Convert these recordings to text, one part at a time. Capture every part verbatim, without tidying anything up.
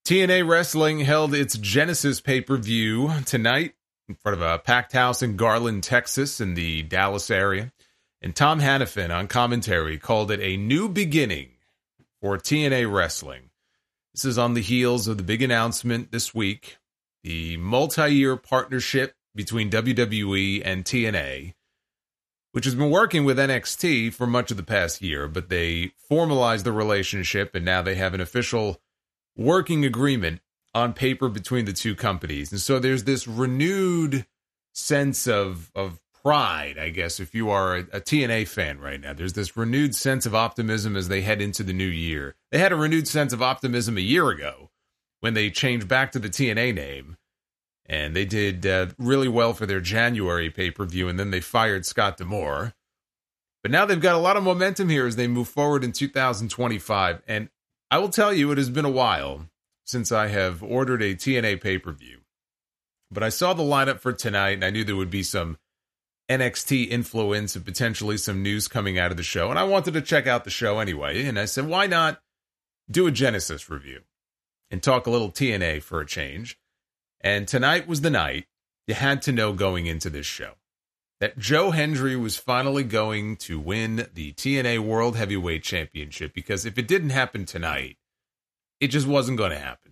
T N A Wrestling held its Genesis pay-per-view tonight in front of a packed house in Garland, Texas, in the Dallas area. And Tom Hannafin on commentary called it a new beginning for T N A Wrestling. This is on the heels of the big announcement this week, the multi-year partnership between W W E and T N A, which has been working with N X T for much of the past year, but they formalized the relationship, and now they have an official working agreement on paper between the two companies. And so there's this renewed sense of of pride, I guess, if you are a, a T N A fan right now. There's this renewed sense of optimism as they head into the new year. They had a renewed sense of optimism a year ago when they changed back to the T N A name, and they did uh, really well for their January pay-per-view, and then they fired Scott D'Amore. But now they've got a lot of momentum here as they move forward in two thousand twenty-five, and I will tell you, it has been a while since I have ordered a T N A pay-per-view. But I saw the lineup for tonight, and I knew there would be some N X T influence and potentially some news coming out of the show. And I wanted to check out the show anyway. And I said, why not do a Genesis review and talk a little T N A for a change? And tonight was the night you had to know going into this show that Joe Hendry was finally going to win the T N A World Heavyweight Championship, because if it didn't happen tonight, it just wasn't going to happen.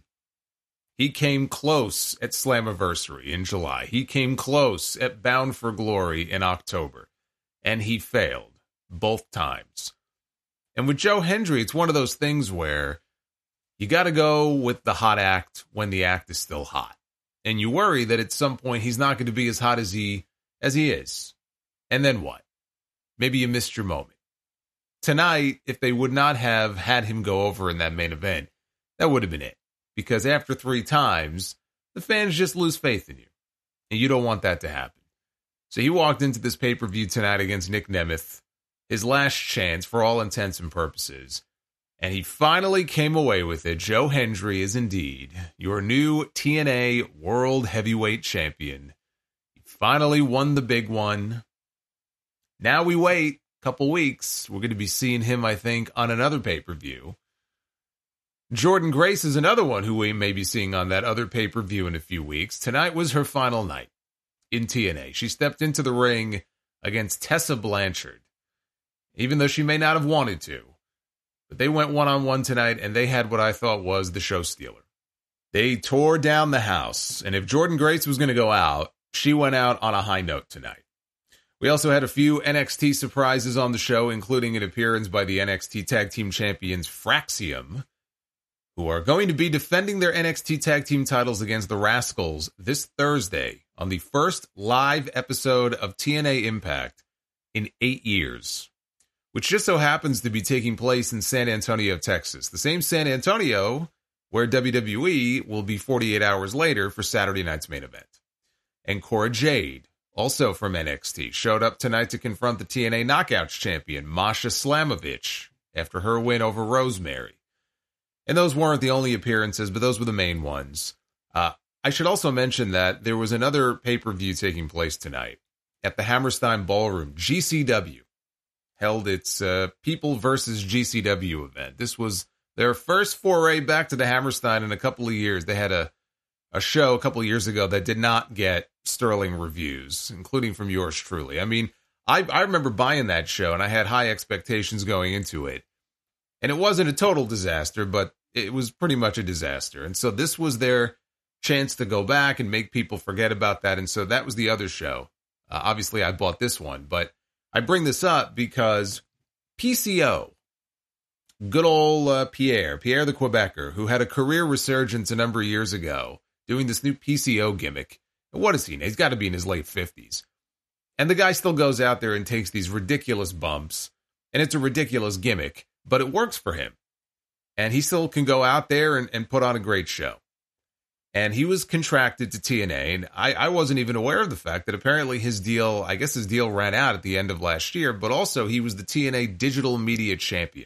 He came close at Slammiversary in July. He came close at Bound for Glory in October, and he failed both times. And with Joe Hendry, it's one of those things where you got to go with the hot act when the act is still hot. And you worry that at some point he's not going to be as hot as he as he is. And then what? Maybe you missed your moment. Tonight, if they would not have had him go over in that main event, that would have been it. Because after three times, the fans just lose faith in you. And you don't want that to happen. So he walked into this pay-per-view tonight against Nick Nemeth, his last chance for all intents and purposes. And he finally came away with it. Joe Hendry is indeed your new T N A World Heavyweight Champion. Finally won the big one. Now we wait a couple weeks. We're going to be seeing him, I think, on another pay-per-view. Jordynne Grace is another one who we may be seeing on that other pay-per-view in a few weeks. Tonight was her final night in T N A. She stepped into the ring against Tessa Blanchard, even though she may not have wanted to. But they went one-on-one tonight, and they had what I thought was the show stealer. They tore down the house, and if Jordynne Grace was going to go out, she went out on a high note tonight. We also had a few N X T surprises on the show, including an appearance by the N X T Tag Team Champions Fraxium, who are going to be defending their N X T Tag Team titles against the Rascals this Thursday on the first live episode of T N A Impact in eight years, which just so happens to be taking place in San Antonio, Texas, the same San Antonio where W W E will be forty-eight hours later for Saturday night's main event. And Cora Jade, also from N X T, showed up tonight to confront the T N A Knockouts champion, Masha Slamovich, after her win over Rosemary. And those weren't the only appearances, but those were the main ones. Uh, I should also mention that there was another pay-per-view taking place tonight at the Hammerstein Ballroom. G C W held its uh, People versus G C W event. This was their first foray back to the Hammerstein in a couple of years. They had a, a show a couple of years ago that did not get sterling reviews, including from yours truly. I mean, I, I remember buying that show, and I had high expectations going into it. And it wasn't a total disaster, but it was pretty much a disaster. And so this was their chance to go back and make people forget about that. And so that was the other show. Uh, obviously, I bought this one, but I bring this up because P C O, good old uh, Pierre, Pierre the Quebecer, who had a career resurgence a number of years ago, doing this new P C O gimmick. And what is he? He's got to be in his late fifties. And the guy still goes out there and takes these ridiculous bumps. And it's a ridiculous gimmick, but it works for him. And he still can go out there and, and put on a great show. And he was contracted to T N A, and I, I wasn't even aware of the fact that apparently his deal, I guess his deal ran out at the end of last year, but also he was the T N A Digital Media Champion.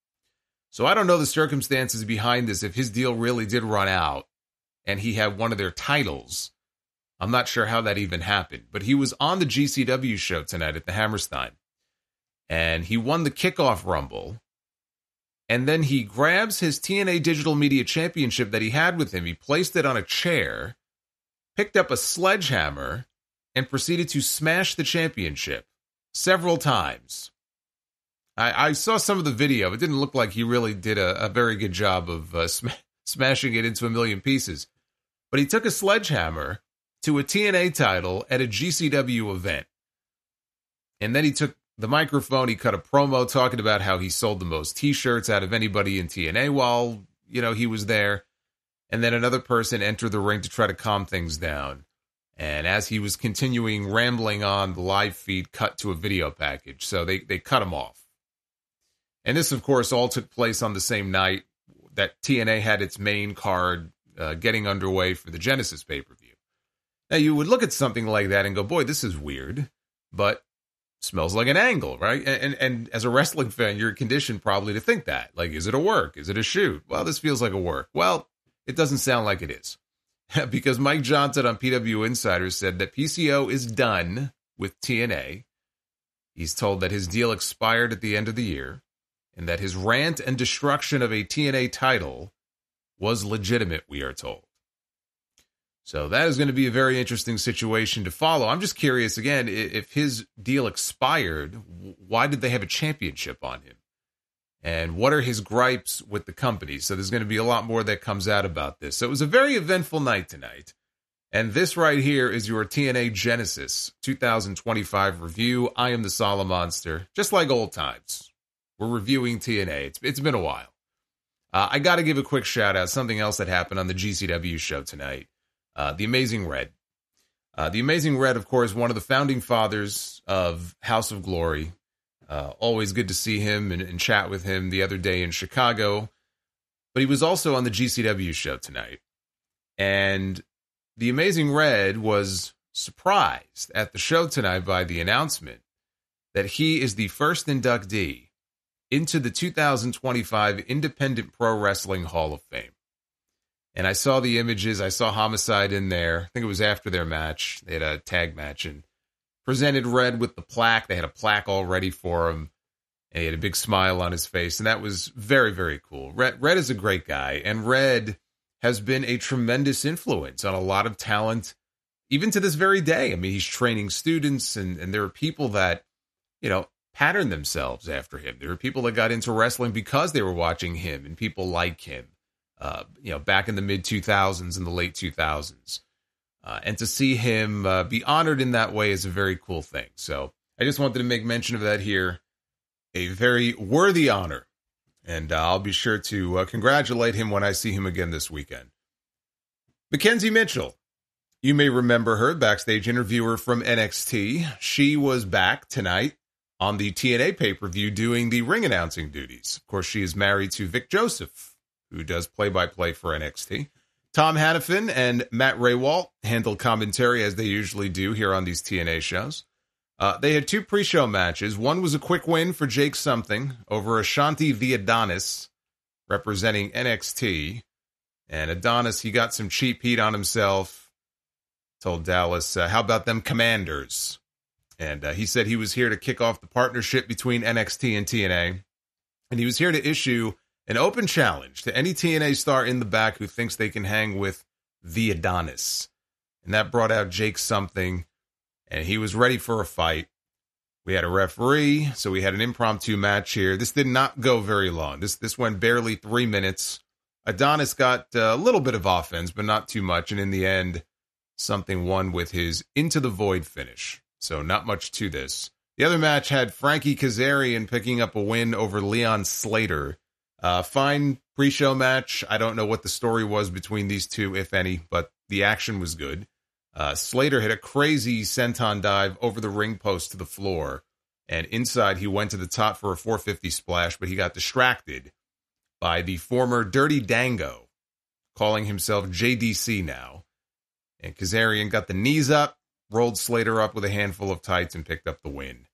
So I don't know the circumstances behind this, if his deal really did run out and he had one of their titles. I'm not sure how that even happened, but he was on the G C W show tonight at the Hammerstein, and he won the kickoff rumble. And then he grabs his T N A Digital Media Championship that he had with him. He placed it on a chair, picked up a sledgehammer, and proceeded to smash the championship several times. I, I saw some of the video. It didn't look like he really did a, a very good job of uh, sm- smashing it into a million pieces. But he took a sledgehammer to a T N A title at a G C W event. And then he took the microphone, he cut a promo talking about how he sold the most T-shirts out of anybody in T N A while, you know, he was there. And then another person entered the ring to try to calm things down. And as he was continuing rambling on, the live feed cut to a video package. So they, they cut him off. And this, of course, all took place on the same night that T N A had its main card uh, getting underway for the Genesis pay-per-view. Now, you would look at something like that and go, boy, this is weird, but smells like an angle, right? And, and and as a wrestling fan, you're conditioned probably to think that. Like, is it a work? Is it a shoot? Well, this feels like a work. Well, it doesn't sound like it is. Because Mike Johnson on P W Insider said that P C O is done with T N A. He's told that his deal expired at the end of the year and that his rant and destruction of a T N A title was legitimate, we are told. So that is going to be a very interesting situation to follow. I'm just curious, again, if his deal expired, why did they have a championship on him? And what are his gripes with the company? So there's going to be a lot more that comes out about this. So it was a very eventful night tonight. And this right here is your T N A Genesis twenty twenty-five review. I am the Solid Monster, just like old times. We're reviewing T N A. It's, it's been a while. Uh, I got to give a quick shout out. Something else that happened on the G C W show tonight. Uh, the Amazing Red. Uh, the Amazing Red, of course, one of the founding fathers of House of Glory. Uh, always good to see him and, and chat with him the other day in Chicago. But he was also on the G C W show tonight. And the Amazing Red was surprised at the show tonight by the announcement that he is the first inductee into the two thousand twenty-five Independent Pro Wrestling Hall of Fame. And I saw the images. I saw Homicide in there. I think it was after their match. They had a tag match and presented Red with the plaque. They had a plaque all ready for him. And he had a big smile on his face. And that was very, very cool. Red, Red is a great guy. And Red has been a tremendous influence on a lot of talent, even to this very day. I mean, he's training students, and, and there are people that, you know, pattern themselves after him. There are people that got into wrestling because they were watching him and people like him. Uh, you know, back in the mid two thousands and the late two thousands. Uh, and to see him uh, be honored in that way is a very cool thing. So I just wanted to make mention of that here. A very worthy honor. And uh, I'll be sure to uh, congratulate him when I see him again this weekend. Mackenzie Mitchell. You may remember her, backstage interviewer from N X T. She was back tonight on the T N A pay-per-view doing the ring announcing duties. Of course, she is married to Vic Joseph, who does play-by-play for N X T. Tom Hannafin and Matt Raywalt handled commentary as they usually do here on these T N A shows. Uh, they had two pre-show matches. One was a quick win for Jake Something over Ashanti the Adonis, representing N X T. And Adonis, he got some cheap heat on himself. Told Dallas, uh, how about them Commanders? And uh, he said he was here to kick off the partnership between N X T and T N A. And he was here to issue an open challenge to any T N A star in the back who thinks they can hang with the Adonis. And that brought out Jake Something, and he was ready for a fight. We had a referee, so we had an impromptu match here. This did not go very long. This this went barely three minutes. Adonis got a little bit of offense, but not too much. And in the end, Something won with his Into the Void finish. So not much to this. The other match had Frankie Kazarian picking up a win over Leon Slater. Uh, fine pre-show match. I don't know what the story was between these two, if any, but the action was good. Uh, Slater hit a crazy senton dive over the ring post to the floor, and inside he went to the top for a four fifty splash, but he got distracted by the former Dirty Dango, calling himself J D C now. And Kazarian got the knees up, rolled Slater up with a handful of tights, and picked up the win.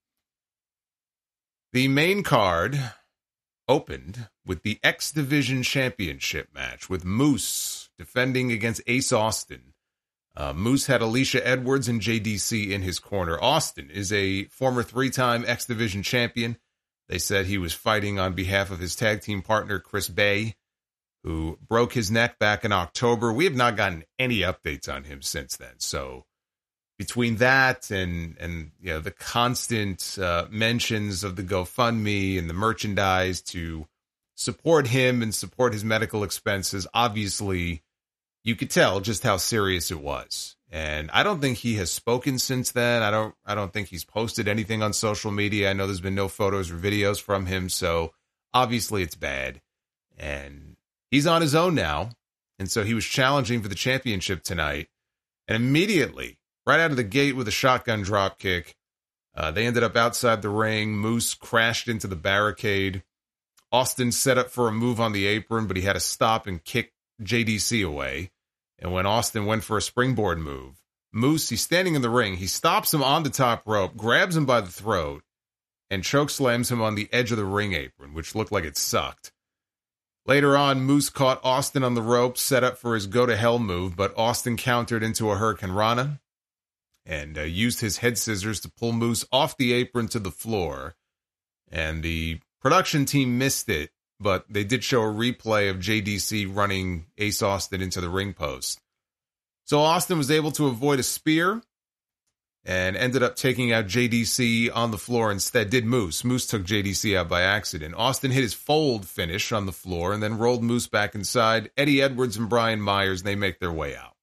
The main card opened with the X Division Championship match with Moose defending against Ace Austin. Uh, Moose had Alicia Edwards and J D C in his corner. Austin is a former three-time X Division champion. They said he was fighting on behalf of his tag team partner, Chris Bay, who broke his neck back in October. We have not gotten any updates on him since then. So between that and, and you know, the constant uh, mentions of the GoFundMe and the merchandise to support him and support his medical expenses, obviously you could tell just how serious it was. And I don't think he has spoken since then. I don't I don't think he's posted anything on social media. I know there's been no photos or videos from him, so obviously it's bad. And he's on his own now. And so he was challenging for the championship tonight. And immediately, right out of the gate with a shotgun drop kick, uh, they ended up outside the ring. Moose crashed into the barricade. Austin set up for a move on the apron, but he had to stop and kick J D C away. And when Austin went for a springboard move, Moose, he's standing in the ring. He stops him on the top rope, grabs him by the throat, and choke slams him on the edge of the ring apron, which looked like it sucked. Later on, Moose caught Austin on the ropes, set up for his go-to-hell move, but Austin countered into a Hurricane Rana and uh, used his head scissors to pull Moose off the apron to the floor. And the production team missed it, but they did show a replay of J D C running Ace Austin into the ring post. So Austin was able to avoid a spear and ended up taking out J D C on the floor instead. Did Moose. Moose took J D C out by accident. Austin hit his fold finish on the floor and then rolled Moose back inside. Eddie Edwards and Brian Myers, they make their way out.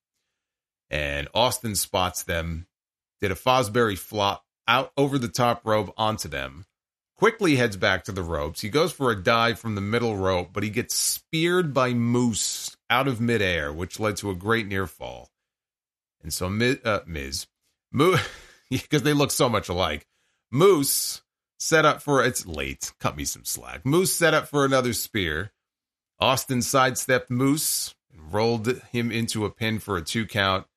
And Austin spots them, did a Fosbury flop out over the top rope onto them. Quickly heads back to the ropes. He goes for a dive from the middle rope, but he gets speared by Moose out of midair, which led to a great near fall. And so Miz, uh, Miz Moose, because they look so much alike, Moose set up for, it's late, cut me some slack. Moose set up for another spear. Austin sidestepped Moose and rolled him into a pin for a two count.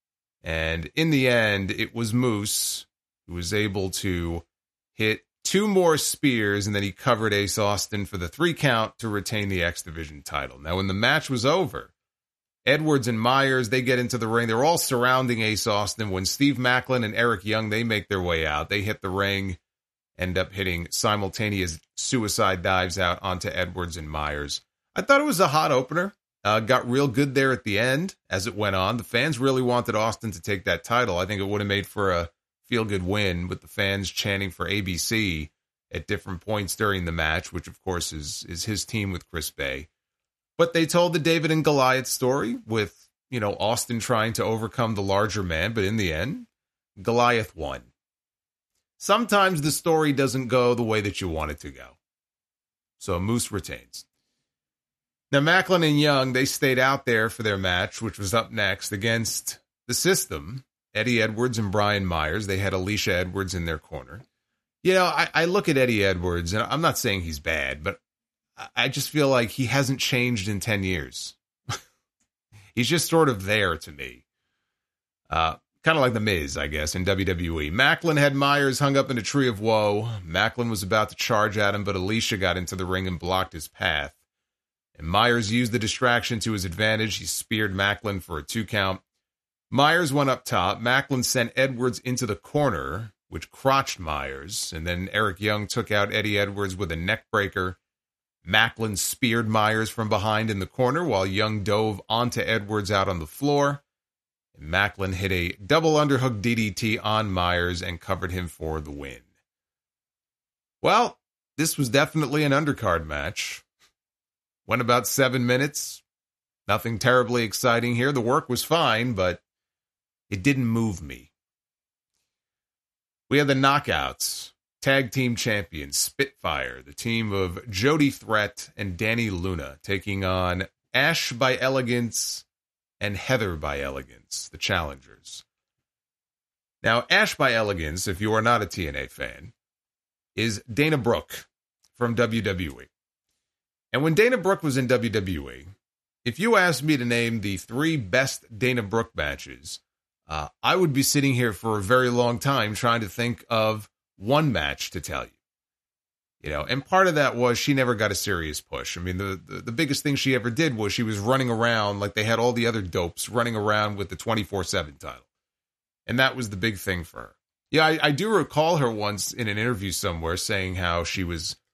And in the end, it was Moose who was able to hit two more spears, and then he covered Ace Austin for the three count to retain the X Division title. Now, when the match was over, Edwards and Myers, they get into the ring. They're all surrounding Ace Austin. When Steve Maclin and Eric Young, they make their way out. They hit the ring, end up hitting simultaneous suicide dives out onto Edwards and Myers. I thought it was a hot opener. Uh, got real good there at the end as it went on. The fans really wanted Austin to take that title. I think it would have made for a feel-good win with the fans chanting for A B C at different points during the match, which, of course, is is his team with Chris Bay. But they told the David and Goliath story with, you know, Austin trying to overcome the larger man, but in the end, Goliath won. Sometimes the story doesn't go the way that you want it to go. So Moose retains. Now, Maclin and Young, they stayed out there for their match, which was up next against the System, Eddie Edwards and Brian Myers. They had Alicia Edwards in their corner. You know, I, I look at Eddie Edwards, and I'm not saying he's bad, but I just feel like he hasn't changed in ten years. He's just sort of there to me. Uh, kind of like The Miz, I guess, in W W E. Maclin had Myers hung up in a tree of woe. Maclin was about to charge at him, but Alicia got into the ring and blocked his path. And Myers used the distraction to his advantage. He speared Maclin for a two count. Myers went up top. Maclin sent Edwards into the corner, which crotched Myers. And then Eric Young took out Eddie Edwards with a neck breaker. Maclin speared Myers from behind in the corner while Young dove onto Edwards out on the floor. And Maclin hit a double underhook D D T on Myers and covered him for the win. Well, this was definitely an undercard match. Went about seven minutes. Nothing terribly exciting here. The work was fine, but it didn't move me. We had the Knockouts, tag team champions, Spitfire, the team of Jody Threat and Danny Luna, taking on Ash by Elegance and Heather by Elegance, the challengers. Now, Ash by Elegance, if you are not a T N A fan, is Dana Brooke from W W E. And when Dana Brooke was in W W E, if you asked me to name the three best Dana Brooke matches, uh, I would be sitting here for a very long time trying to think of one match to tell you. You know, and part of that was she never got a serious push. I mean, the, the, the biggest thing she ever did was she was running around like they had all the other dopes running around with the twenty-four seven title. And that was the big thing for her. Yeah, I, I do recall her once in an interview somewhere saying how she was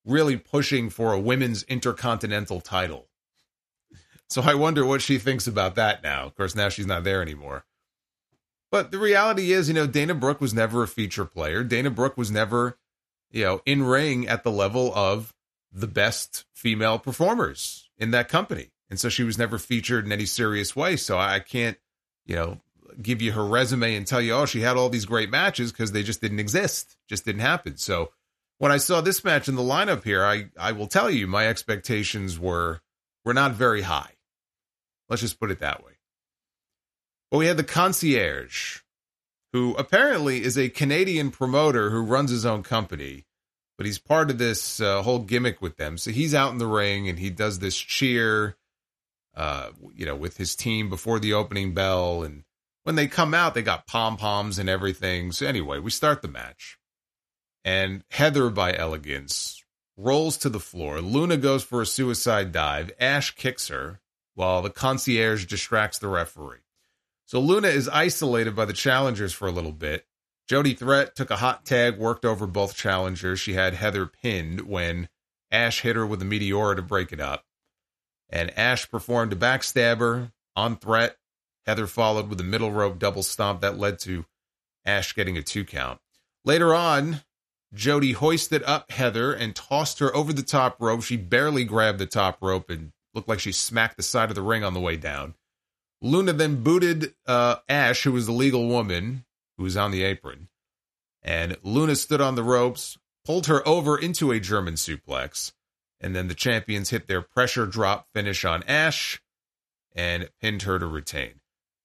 really pushing for a women's intercontinental title. So I wonder what she thinks about that now. Of course, now she's not there anymore. But the reality is, you know, Dana Brooke was never a feature player. Dana Brooke was never, you know, in ring at the level of the best female performers in that company. And so she was never featured in any serious way. So I can't, you know, give you her resume and tell you, oh, she had all these great matches, because they just didn't exist. Just didn't happen. So when I saw this match in the lineup here, I, I will tell you my expectations were, were not very high. Let's just put it that way. But we had the Concierge, who apparently is a Canadian promoter who runs his own company, but he's part of this uh, whole gimmick with them. So he's out in the ring and he does this cheer, uh, you know, with his team before the opening bell. And when they come out, they got pom-poms and everything. So anyway, we start the match. And Heather by Elegance rolls to the floor. Luna goes for a suicide dive. Ash kicks her while the Concierge distracts the referee. So Luna is isolated by the challengers for a little bit. Jody Threat took a hot tag, worked over both challengers. She had Heather pinned when Ash hit her with a Meteora to break it up. And Ash performed a backstabber on Threat. Heather followed with a middle rope double stomp that led to Ash getting a two count. Later on, Jody hoisted up Heather and tossed her over the top rope. She barely grabbed the top rope and looked like she smacked the side of the ring on the way down. Luna then booted uh, Ash, who was the legal woman, who was on the apron. And Luna stood on the ropes, pulled her over into a German suplex. And then the champions hit their pressure drop finish on Ash and pinned her to retain.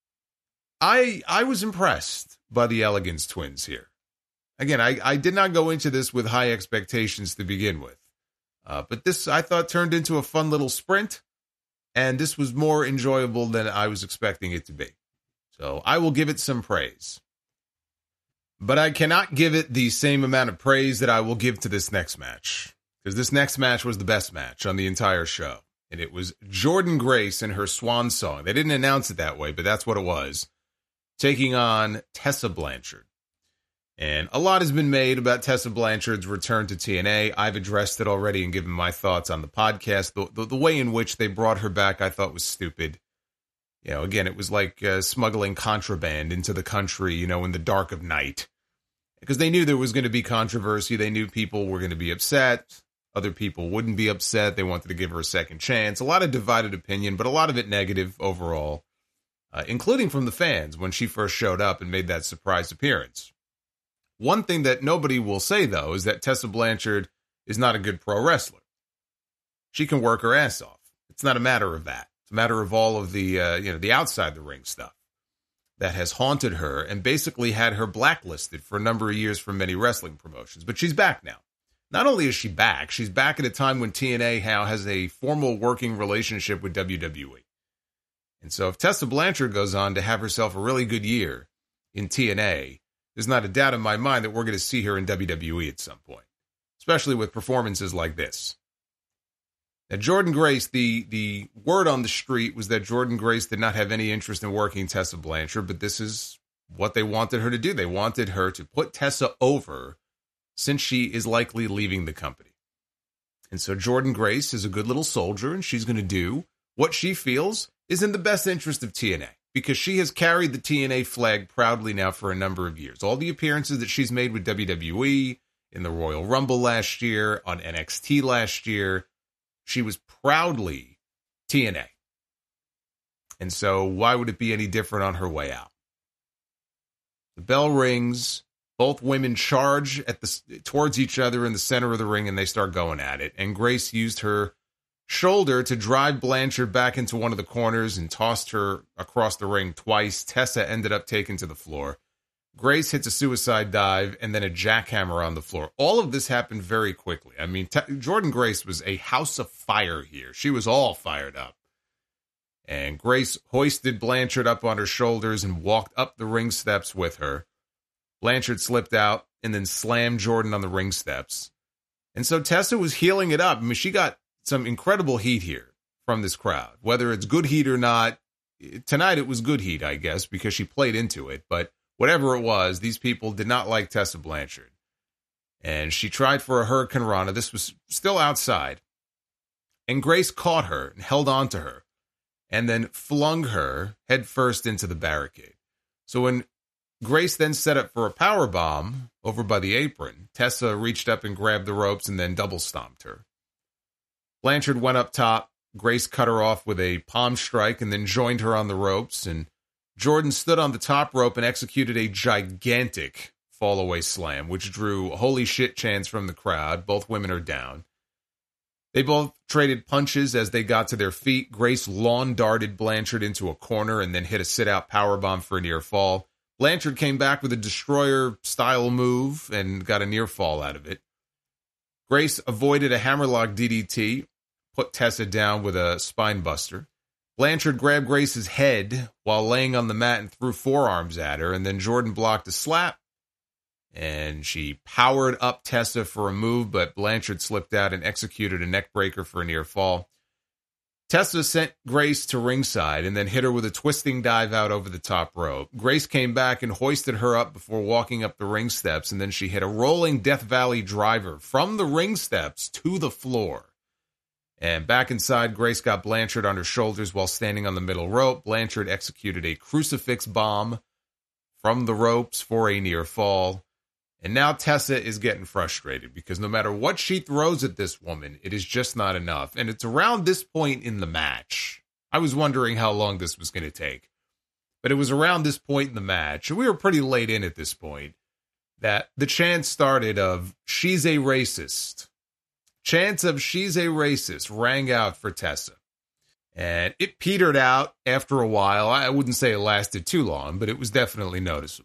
I I was impressed by the Elegance twins here. Again, I, I did not go into this with high expectations to begin with. Uh, but this, I thought, turned into a fun little sprint. And this was more enjoyable than I was expecting it to be. So I will give it some praise. But I cannot give it the same amount of praise that I will give to this next match. Because this next match was the best match on the entire show. And it was Jordynne Grace and her swan song. They didn't announce it that way, but that's what it was. Taking on Tessa Blanchard. And a lot has been made about Tessa Blanchard's return to T N A. I've addressed it already and given my thoughts on the podcast. The, the, the way in which they brought her back, I thought was stupid. You know, again, it was like uh, smuggling contraband into the country, you know, in the dark of night. Because they knew there was going to be controversy. They knew people were going to be upset. Other people wouldn't be upset. They wanted to give her a second chance. A lot of divided opinion, but a lot of it negative overall, uh, including from the fans when she first showed up and made that surprise appearance. One thing that nobody will say, though, is that Tessa Blanchard is not a good pro wrestler. She can work her ass off. It's not a matter of that. It's a matter of all of the, uh, you know, the outside the ring stuff that has haunted her and basically had her blacklisted for a number of years from many wrestling promotions. But she's back now. Not only is she back, she's back at a time when T N A now has a formal working relationship with W W E. And so if Tessa Blanchard goes on to have herself a really good year in T N A, there's not a doubt in my mind that we're going to see her in W W E at some point, especially with performances like this. Now, Jordynne Grace, the, the word on the street was that Jordynne Grace did not have any interest in working Tessa Blanchard, but this is what they wanted her to do. They wanted her to put Tessa over since she is likely leaving the company. And so Jordynne Grace is a good little soldier, and she's going to do what she feels is in the best interest of T N A. Because she has carried the T N A flag proudly now for a number of years. All the appearances that she's made with W W E, in the Royal Rumble last year, on N X T last year, she was proudly T N A. And so why would it be any different on her way out? The bell rings, both women charge at the towards each other in the center of the ring, and they start going at it. And Grace used her shoulder to drive Blanchard back into one of the corners and tossed her across the ring twice. Tessa ended up taken to the floor. Grace hits a suicide dive and then a jackhammer on the floor. All of this happened very quickly. I mean, T- Jordynne Grace was a house of fire here. She was all fired up. And Grace hoisted Blanchard up on her shoulders and walked up the ring steps with her. Blanchard slipped out and then slammed Jordynne on the ring steps. And so Tessa was healing it up. I mean, she got some incredible heat here from this crowd. Whether it's good heat or not, tonight it was good heat, I guess, because she played into it. But whatever it was, these people did not like Tessa Blanchard. And she tried for a Hurricane Rana. This was still outside. And Grace caught her and held on to her and then flung her headfirst into the barricade. So when Grace then set up for a power bomb over by the apron, Tessa reached up and grabbed the ropes and then double stomped her. Blanchard went up top. Grace cut her off with a palm strike and then joined her on the ropes. And Jordan stood on the top rope and executed a gigantic fallaway slam, which drew holy shit chants from the crowd. Both women are down. They both traded punches as they got to their feet. Grace lawn darted Blanchard into a corner and then hit a sit-out powerbomb for a near fall. Blanchard came back with a destroyer-style move and got a near fall out of it. Grace avoided a hammerlock D D T, put Tessa down with a spine buster. Blanchard grabbed Grace's head while laying on the mat and threw forearms at her, and then Jordan blocked a slap. And she powered up Tessa for a move, but Blanchard slipped out and executed a neck breaker for a near fall. Tessa sent Grace to ringside and then hit her with a twisting dive out over the top rope. Grace came back and hoisted her up before walking up the ring steps, and then she hit a rolling Death Valley driver from the ring steps to the floor. And back inside, Grace got Blanchard on her shoulders while standing on the middle rope. Blanchard executed a crucifix bomb from the ropes for a near fall. And now Tessa is getting frustrated because no matter what she throws at this woman, it is just not enough. And it's around this point in the match. I was wondering how long this was going to take. But it was around this point in the match, and we were pretty late in at this point, that the chant started of, "She's a racist." Chants of "She's a racist" rang out for Tessa. And it petered out after a while. I wouldn't say it lasted too long, but it was definitely noticeable.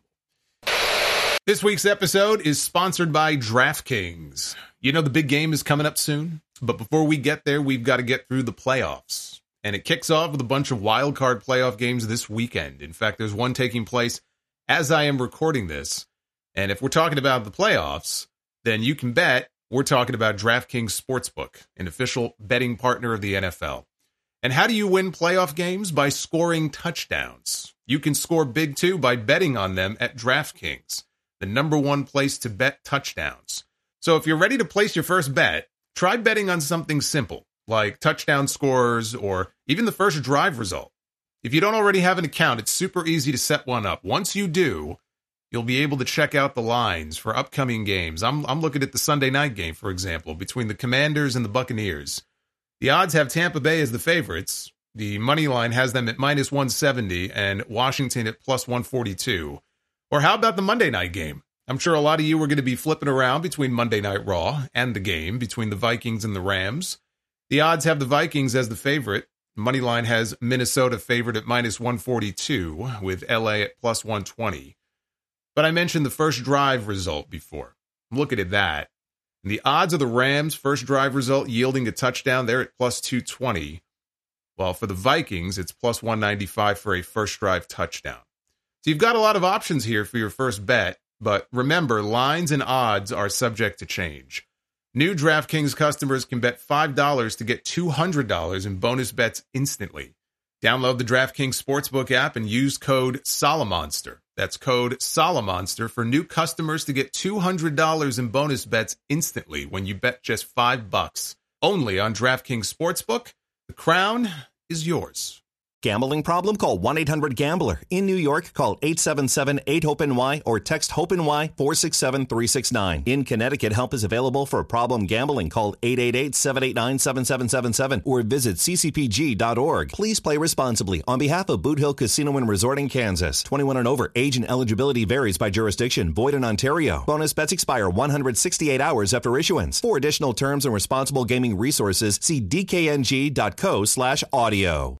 This week's episode is sponsored by DraftKings. You know the big game is coming up soon, but before we get there, we've got to get through the playoffs. And it kicks off with a bunch of wild card playoff games this weekend. In fact, there's one taking place as I am recording this. And if we're talking about the playoffs, then you can bet we're talking about DraftKings Sportsbook, an official betting partner of the N F L. And how do you win playoff games? By scoring touchdowns. You can score big too by betting on them at DraftKings, the number one place to bet touchdowns. So if you're ready to place your first bet, try betting on something simple, like touchdown scores or even the first drive result. If you don't already have an account, it's super easy to set one up. Once you do, you'll be able to check out the lines for upcoming games. I'm, I'm looking at the Sunday night game, for example, between the Commanders and the Buccaneers. The odds have Tampa Bay as the favorites. The money line has them at minus one seventy and Washington at plus one forty-two. Or how about the Monday night game? I'm sure a lot of you are going to be flipping around between Monday Night Raw and the game between the Vikings and the Rams. The odds have the Vikings as the favorite. Moneyline has Minnesota favored at minus one forty-two with L A at plus one twenty. But I mentioned the first drive result before. I'm looking at that. And the odds of the Rams' first drive result yielding a touchdown, they're at plus two twenty. While for the Vikings, it's plus one ninety-five for a first drive touchdown. So you've got a lot of options here for your first bet, but remember, lines and odds are subject to change. New DraftKings customers can bet five dollars to get two hundred dollars in bonus bets instantly. Download the DraftKings Sportsbook app and use code SOLOMONSTER. That's code SOLOMONSTER for new customers to get two hundred dollars in bonus bets instantly when you bet just five bucks. Only on DraftKings Sportsbook. The crown is yours. Gambling problem? Call one eight hundred gambler. In New York, call eight seven seven eight hope N Y or text HOPE-NY four six seven three six nine. In Connecticut, help is available for problem gambling. Call eight eight eight seven eight nine seven seven seven seven or visit c c p g dot org. Please play responsibly. On behalf of Boot Hill Casino and Resort in Kansas, twenty-one and over, age and eligibility varies by jurisdiction. Void in Ontario. Bonus bets expire one hundred sixty-eight hours after issuance. For additional terms and responsible gaming resources, see d k n g dot co slash audio.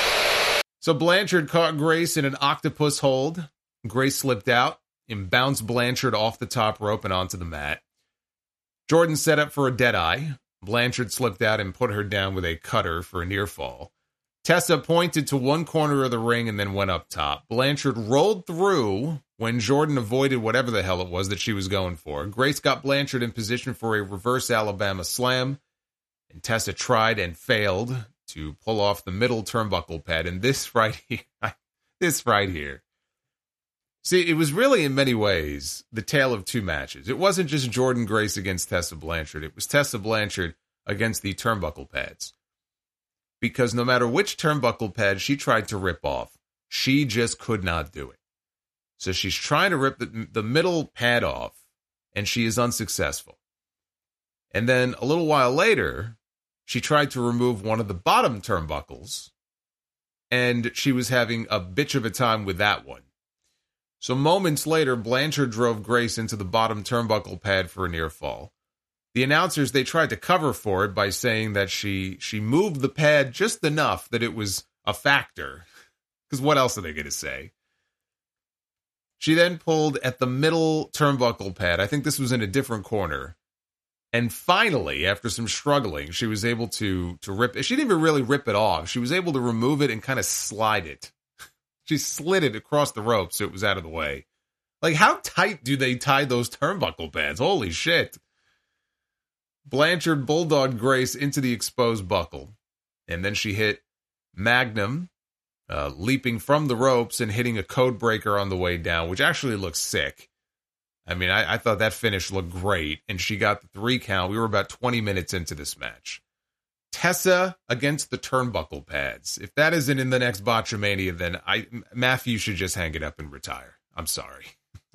So Blanchard caught Grace in an octopus hold. Grace slipped out and bounced Blanchard off the top rope and onto the mat. Jordan set up for a deadeye. Blanchard slipped out and put her down with a cutter for a near fall. Tessa pointed to one corner of the ring and then went up top. Blanchard rolled through when Jordan avoided whatever the hell it was that she was going for. Grace got Blanchard in position for a reverse Alabama slam, and Tessa tried and failed to pull off the middle turnbuckle pad. And this right here, this right here, See, it was really in many ways the tale of two matches. It wasn't just Jordynne Grace against Tessa Blanchard. It was Tessa Blanchard against the turnbuckle pads. Because no matter which turnbuckle pad she tried to rip off, she just could not do it. So she's trying to rip the, the middle pad off, and she is unsuccessful. And then a little while later, she tried to remove one of the bottom turnbuckles, and she was having a bitch of a time with that one. So moments later, Blanchard drove Grace into the bottom turnbuckle pad for a near fall. The announcers, they tried to cover for it by saying that she she moved the pad just enough that it was a factor. Because what else are they going to say? She then pulled at the middle turnbuckle pad. I think this was in a different corner. And finally, after some struggling, she was able to, to rip it. She didn't even really rip it off. She was able to remove it and kind of slide it. She slid it across the rope so it was out of the way. Like, how tight do they tie those turnbuckle pads? Holy shit. Blanchard bulldogged Grace into the exposed buckle. And then she hit Magnum, uh, leaping from the ropes and hitting a code breaker on the way down, which actually looks sick. I mean, I, I thought that finish looked great, and she got the three count. We were about twenty minutes into this match. Tessa against the turnbuckle pads. If that isn't in the next Botchamania, then I Matthew should just hang it up and retire. I'm sorry.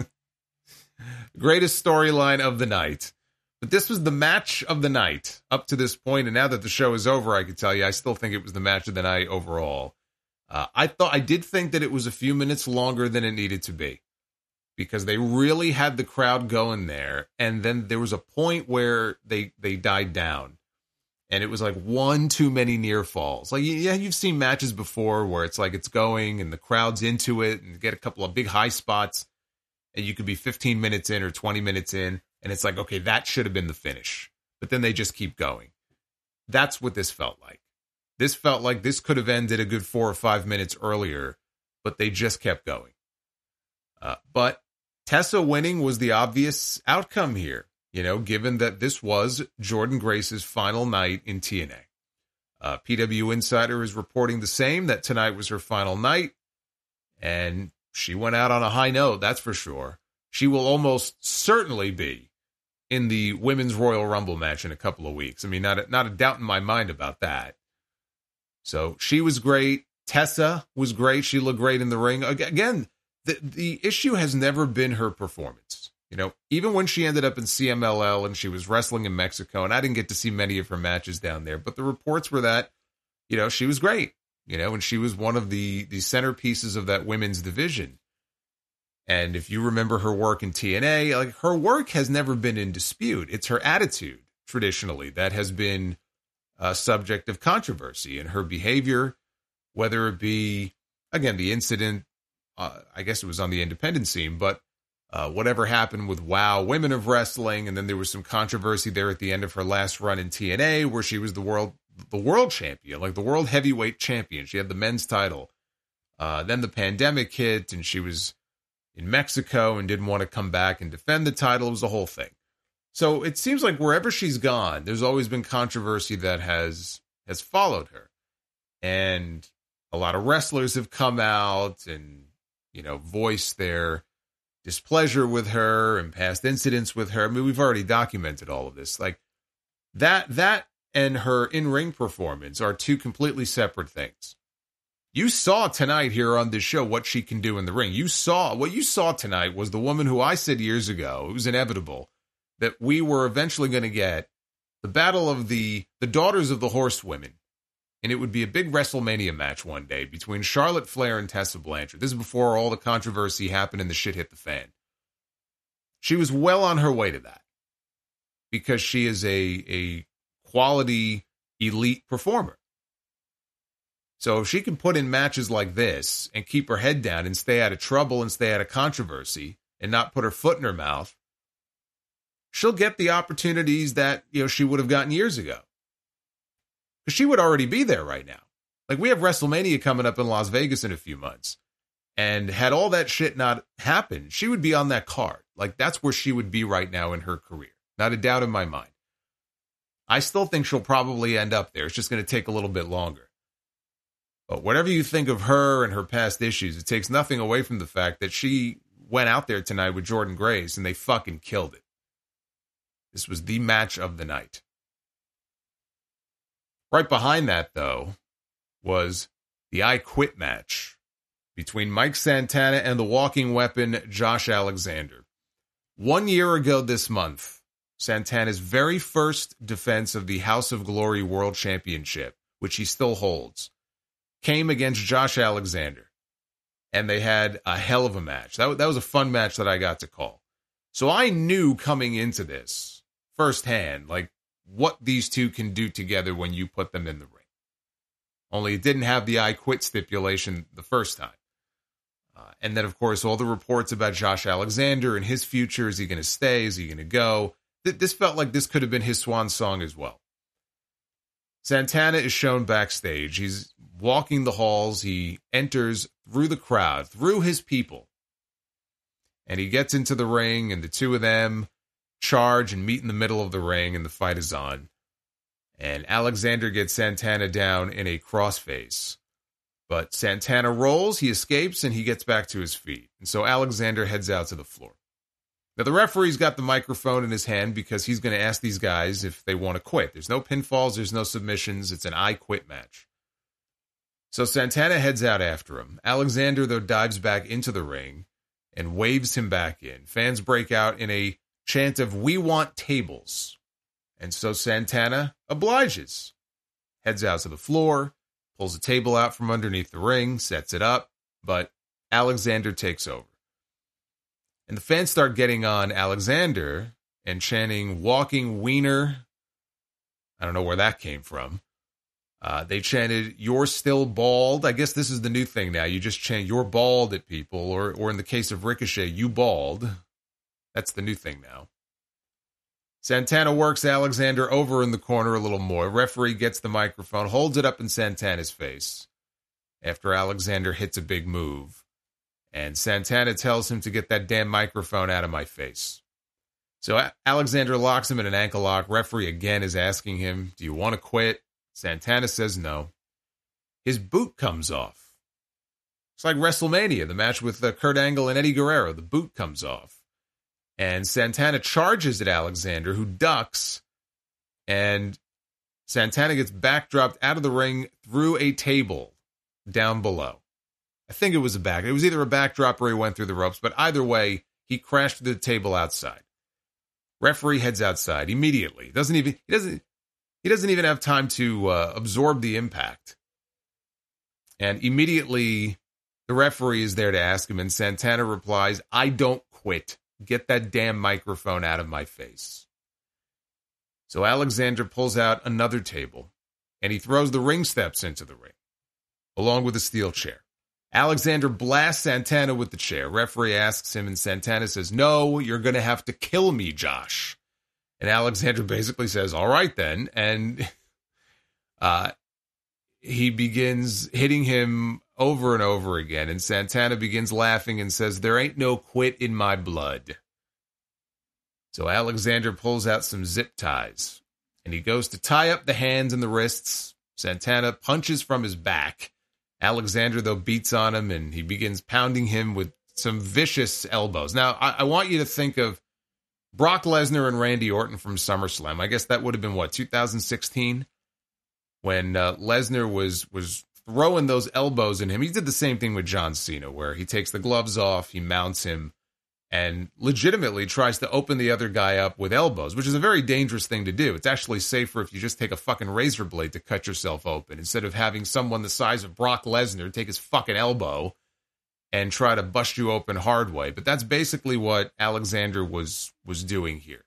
Greatest storyline of the night. But this was the match of the night up to this point, and now that the show is over, I can tell you, I still think it was the match of the night overall. Uh, I thought I did think that it was a few minutes longer than it needed to be, because they really had the crowd going there, and then there was a point where they they died down, and it was like one too many near falls. Like, yeah, you've seen matches before where it's like it's going and the crowd's into it, and you get a couple of big high spots, and you could be fifteen minutes in or twenty minutes in, and it's like, okay, that should have been the finish, but then they just keep going. That's what this felt like. This felt like this could have ended a good four or five minutes earlier, but they just kept going. Uh, but Tessa winning was the obvious outcome here, you know, given that this was Jordynne Grace's final night in T N A. Uh, P W Insider is reporting the same, that tonight was her final night, and she went out on a high note, that's for sure. She will almost certainly be in the Women's Royal Rumble match in a couple of weeks. I mean, not a, not a doubt in my mind about that. So she was great. Tessa was great. She looked great in the ring. Again, the, the issue has never been her performance. You know, even when she ended up in C M L L and she was wrestling in Mexico, and I didn't get to see many of her matches down there, but the reports were that, you know, she was great, you know, and she was one of the, the centerpieces of that women's division. And if you remember her work in T N A, like, her work has never been in dispute. It's her attitude, traditionally, that has been a subject of controversy, and her behavior, whether it be, again, the incident, uh, I guess it was on the independent scene, but uh, whatever happened with WOW Women of Wrestling, and then there was some controversy there at the end of her last run in T N A, where she was the world the world champion, like the world heavyweight champion. She had the men's title. Uh, then the pandemic hit, and she was in Mexico and didn't want to come back and defend the title. It was the whole thing. So it seems like wherever she's gone, there's always been controversy that has has followed her. And a lot of wrestlers have come out and, you know, voiced their displeasure with her and past incidents with her. I mean, we've already documented all of this. Like, that that and her in-ring performance are two completely separate things. You saw tonight here on this show what she can do in the ring. You saw, what you saw tonight was the woman who I said years ago, it was inevitable, that we were eventually going to get the battle of the, the daughters of the horsewomen. And it would be a big WrestleMania match one day between Charlotte Flair and Tessa Blanchard. This is before all the controversy happened and the shit hit the fan. She was well on her way to that, because she is a, a quality elite performer. So if she can put in matches like this and keep her head down and stay out of trouble and stay out of controversy and not put her foot in her mouth, she'll get the opportunities that, you know, she would have gotten years ago. Because she would already be there right now. Like, we have WrestleMania coming up in Las Vegas in a few months. And had all that shit not happened, she would be on that card. Like, that's where she would be right now in her career. Not a doubt in my mind. I still think she'll probably end up there. It's just going to take a little bit longer. But whatever you think of her and her past issues, it takes nothing away from the fact that she went out there tonight with Jordan Grace, and they fucking killed it. This was the match of the night. Right behind that, though, was the I Quit match between Mike Santana and the walking weapon, Josh Alexander. One year ago this month, Santana's very first defense of the House of Glory World Championship, which he still holds, came against Josh Alexander. And they had a hell of a match. That, that was a fun match that I got to call. So I knew coming into this firsthand, like, what these two can do together when you put them in the ring. Only it didn't have the I Quit stipulation the first time. Uh, and then, of course, all the reports about Josh Alexander and his future. Is he going to stay? Is he going to go? Th- this felt like this could have been his swan song as well. Santana is shown backstage. He's walking the halls. He enters through the crowd, through his people. And he gets into the ring, and the two of them charge and meet in the middle of the ring, and the fight is on. And Alexander gets Santana down in a crossface. But Santana rolls, he escapes, and he gets back to his feet. And so Alexander heads out to the floor. Now, the referee's got the microphone in his hand because he's going to ask these guys if they want to quit. There's no pinfalls, there's no submissions. It's an I Quit match. So Santana heads out after him. Alexander, though, dives back into the ring and waves him back in. Fans break out in a chant of, "We want tables." And so Santana obliges. Heads out to the floor, pulls a table out from underneath the ring, sets it up, but Alexander takes over. And the fans start getting on Alexander and chanting, "Walking Wiener." I don't know where that came from. Uh, they chanted, "You're still bald." I guess this is the new thing now. You just chant, "You're bald" at people, or or in the case of Ricochet, "You bald." That's the new thing now. Santana works Alexander over in the corner a little more. Referee gets the microphone, holds it up in Santana's face after Alexander hits a big move. And Santana tells him to get that damn microphone out of my face. So a- Alexander locks him in an ankle lock. Referee again is asking him, "Do you want to quit?" Santana says no. His boot comes off. It's like WrestleMania, the match with uh, Kurt Angle and Eddie Guerrero. The boot comes off. And Santana charges at Alexander, who ducks. And Santana gets backdropped out of the ring through a table down below. I think it was a back. It was either a backdrop or he went through the ropes. But either way, he crashed through the table outside. Referee heads outside immediately. Doesn't even he doesn't he doesn't even have time to uh, absorb the impact. And immediately, the referee is there to ask him, and Santana replies, "I don't quit. Get that damn microphone out of my face." So Alexander pulls out another table, and he throws the ring steps into the ring, along with a steel chair. Alexander blasts Santana with the chair. Referee asks him, and Santana says, "No, you're going to have to kill me, Josh." And Alexander basically says, "All right, then." And uh, he begins hitting him over and over again. And Santana begins laughing and says, "There ain't no quit in my blood." So Alexander pulls out some zip ties, and he goes to tie up the hands and the wrists. Santana punches from his back. Alexander, though, beats on him, and he begins pounding him with some vicious elbows. Now, I, I want you to think of Brock Lesnar and Randy Orton from SummerSlam. I guess that would have been, what, two thousand sixteen? When uh, Lesnar was was throwing those elbows in him. He did the same thing with John Cena, where he takes the gloves off, he mounts him, and legitimately tries to open the other guy up with elbows, which is a very dangerous thing to do. It's actually safer if you just take a fucking razor blade to cut yourself open, instead of having someone the size of Brock Lesnar take his fucking elbow and try to bust you open hard way. But that's basically what Alexander was was doing here.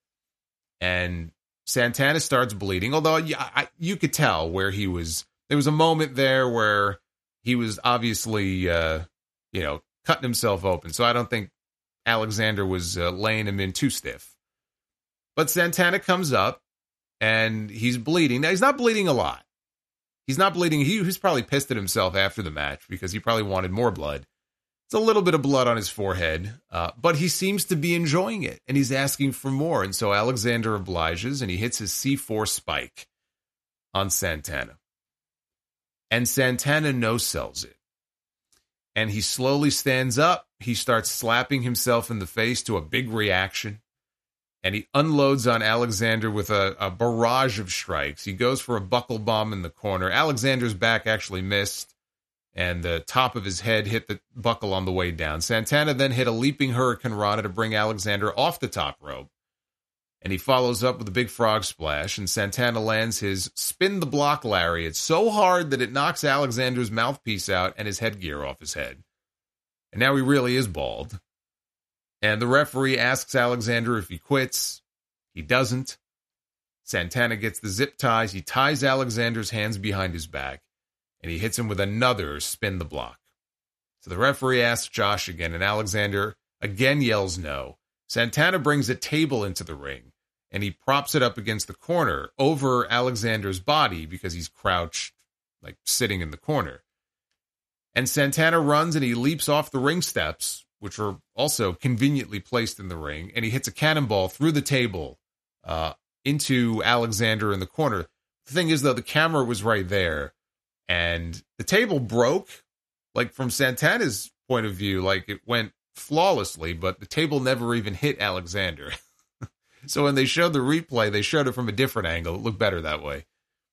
And Santana starts bleeding, although yeah, I, you could tell where he was. There was a moment there where he was obviously, uh, you know, cutting himself open. So I don't think Alexander was uh, laying him in too stiff. But Santana comes up, and he's bleeding. Now, he's not bleeding a lot. He's not bleeding. He, he's probably pissed at himself after the match because he probably wanted more blood. It's a little bit of blood on his forehead, uh, but he seems to be enjoying it, and he's asking for more. And so Alexander obliges, and he hits his C four spike on Santana. And Santana no-sells it. and he slowly stands up. He starts slapping himself in the face to a big reaction, and he unloads on Alexander with a, a barrage of strikes. He goes for a buckle bomb in the corner. Alexander's back actually missed, and the top of his head hit the buckle on the way down. Santana then hit a leaping Hurricane Rana to bring Alexander off the top rope, and he follows up with a big frog splash, and Santana lands his spin the block lariat so hard that it knocks Alexander's mouthpiece out and his headgear off his head. And now he really is bald. And the referee asks Alexander if he quits. He doesn't. Santana gets the zip ties. He ties Alexander's hands behind his back, and he hits him with another spin the block. So the referee asks Josh again, and Alexander again yells no. Santana brings a table into the ring, and he props it up against the corner over Alexander's body because he's crouched, like sitting in the corner. And Santana runs and he leaps off the ring steps, which are also conveniently placed in the ring, and he hits a cannonball through the table uh, into Alexander in the corner. The thing is, though, the camera was right there, and the table broke, like from Santana's point of view, like it went flawlessly, but the table never even hit Alexander. So when they showed the replay, they showed it from a different angle. It looked better that way.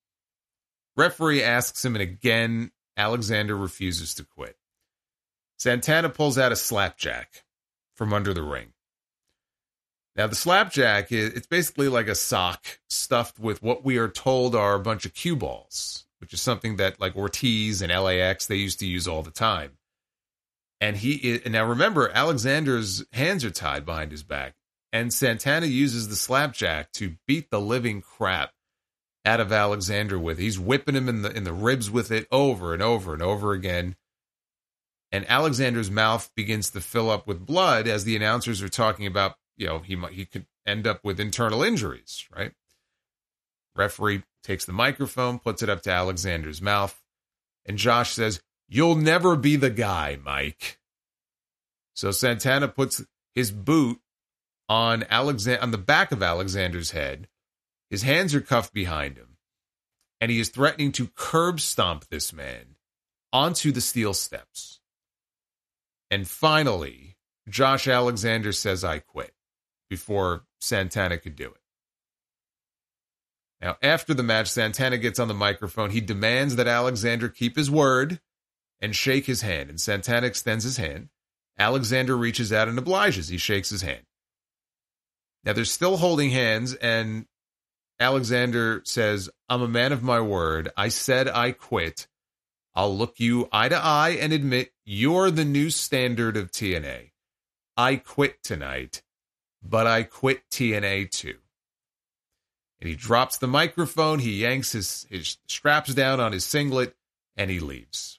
Referee asks him, and again, Alexander refuses to quit. Santana pulls out a slapjack from under the ring. Now, the slapjack, it's basically like a sock stuffed with what we are told are a bunch of cue balls, which is something that like Ortiz and L A X, they used to use all the time. And he and now remember, Alexander's hands are tied behind his back, and Santana uses the slapjack to beat the living crap out of Alexander with. He's whipping him in the in the ribs with it over and over and over again. And Alexander's mouth begins to fill up with blood as the announcers are talking about, you know, he might he could end up with internal injuries, right? Referee takes the microphone, puts it up to Alexander's mouth, and Josh says, "You'll never be the guy, Mike." So Santana puts his boot on Alexander on the back of Alexander's head. His hands are cuffed behind him, and he is threatening to curb stomp this man onto the steel steps. And finally, Josh Alexander says, "I quit," before Santana could do it. Now, after the match, Santana gets on the microphone. He demands that Alexander keep his word and shake his hand. And Santana extends his hand. Alexander reaches out and obliges. He shakes his hand. Now, they're still holding hands, and Alexander says, "I'm a man of my word. I said I quit. I'll look you eye to eye and admit you're the new standard of T N A. I quit tonight, but I quit T N A too." And he drops the microphone, he yanks his, his straps down on his singlet, and he leaves.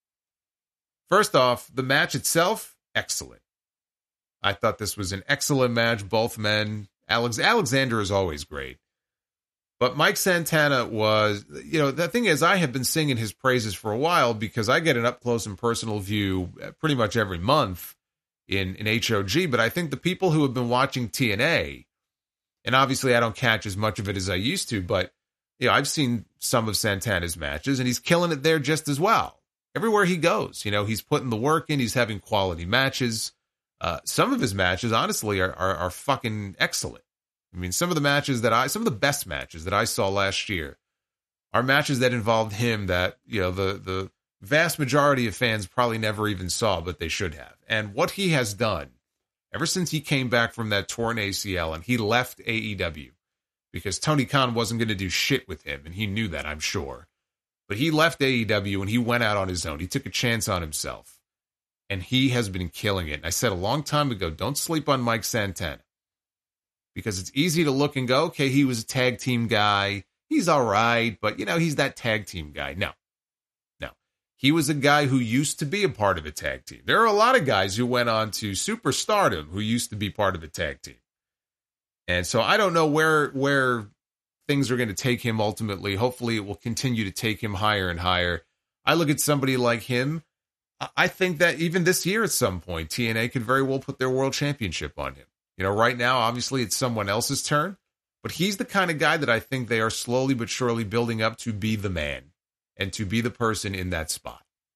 First off, the match itself, excellent. I thought this was an excellent match. Both men, Alex, Alexander is always great. But Mike Santana was, you know, the thing is, I have been singing his praises for a while because I get an up-close and personal view pretty much every month in, in H O G. But I think the people who have been watching T N A, and obviously I don't catch as much of it as I used to, but you know, I've seen some of Santana's matches, and he's killing it there just as well. Everywhere he goes, you know, he's putting the work in, he's having quality matches. Uh, some of his matches, honestly, are, are are fucking excellent. I mean, some of the matches that I, some of the best matches that I saw last year are matches that involved him that, you know, the, the vast majority of fans probably never even saw, but they should have. And what he has done ever since he came back from that torn A C L and he left A E W because Tony Khan wasn't going to do shit with him, and he knew that, I'm sure. But he left A E W and he went out on his own. He took a chance on himself, and he has been killing it. And I said a long time ago, don't sleep on Mike Santana, because it's easy to look and go, okay, he was a tag team guy. He's all right, but, you know, he's that tag team guy. No, no. He was a guy who used to be a part of a tag team. There are a lot of guys who went on to superstardom who used to be part of a tag team. And so I don't know where where things are going to take him ultimately. Hopefully it will continue to take him higher and higher. I look at somebody like him. I think that even this year at some point, T N A could very well put their world championship on him. You know, right now, obviously, it's someone else's turn, but he's the kind of guy that I think they are slowly but surely building up to be the man and to be the person in that spot.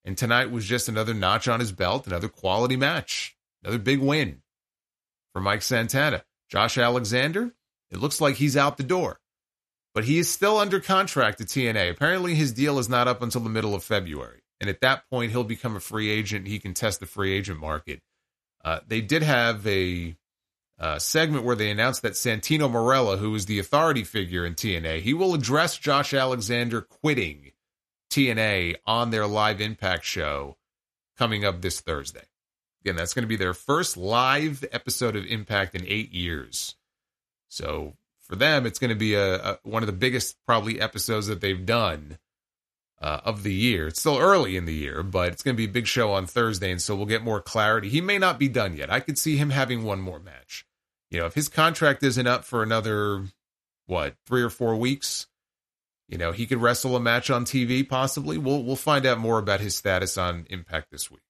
And tonight was just another notch on his belt, another quality match, another big win for Mike Santana. Josh Alexander, it looks like he's out the door, but he is still under contract to T N A. Apparently his deal is not up until the middle of February. And at that point, he'll become a free agent. He can test the free agent market. Uh, they did have a uh, segment where they announced that Santino Marella, who is the authority figure in T N A, he will address Josh Alexander quitting T N A on their Live Impact show coming up this Thursday. Again, that's going to be their first live episode of Impact in eight years. So for them, it's going to be a, a one of the biggest probably episodes that they've done uh, of the year. It's still early in the year, but it's going to be a big show on Thursday, and so we'll get more clarity. He may not be done yet. I could see him having one more match. You know, if his contract isn't up for another, what, three or four weeks, you know, he could wrestle a match on T V possibly. We'll we'll find out more about his status on Impact this week.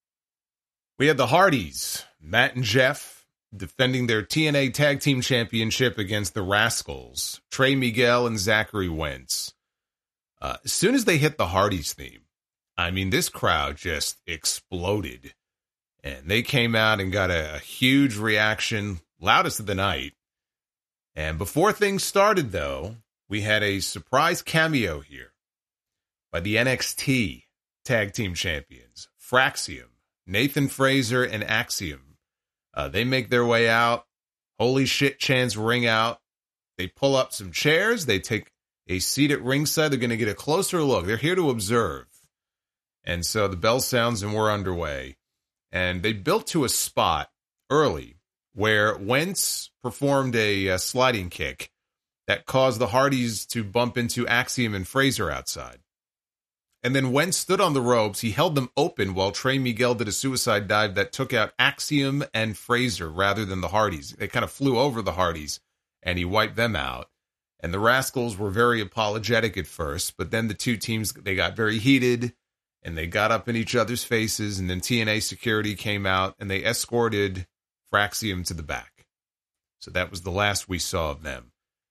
We had the Hardys, Matt and Jeff, defending their T N A Tag Team Championship against the Rascals, Trey Miguel and Zachary Wentz. Uh, as soon as they hit the Hardys theme, I mean, this crowd just exploded. And they came out and got a, a huge reaction, loudest of the night. And before things started, though, we had a surprise cameo here by the N X T Tag Team Champions, Fraxium, Nathan Frazer, and Axiom. Uh, they make their way out. Holy shit chants ring out. They pull up some chairs. They take a seat at ringside. They're going to get a closer look. They're here to observe. And so the bell sounds and we're underway. And they built to a spot early where Wentz performed a, a sliding kick that caused the Hardys to bump into Axiom and Frazer outside. And then Wentz stood on the ropes. He held them open while Trey Miguel did a suicide dive that took out Axiom and Frazer rather than the Hardys. They kind of flew over the Hardys, and he wiped them out. And the Rascals were very apologetic at first, but then the two teams, they got very heated, and they got up in each other's faces, and then T N A security came out, and they escorted Fraxium to the back. So that was the last we saw of them.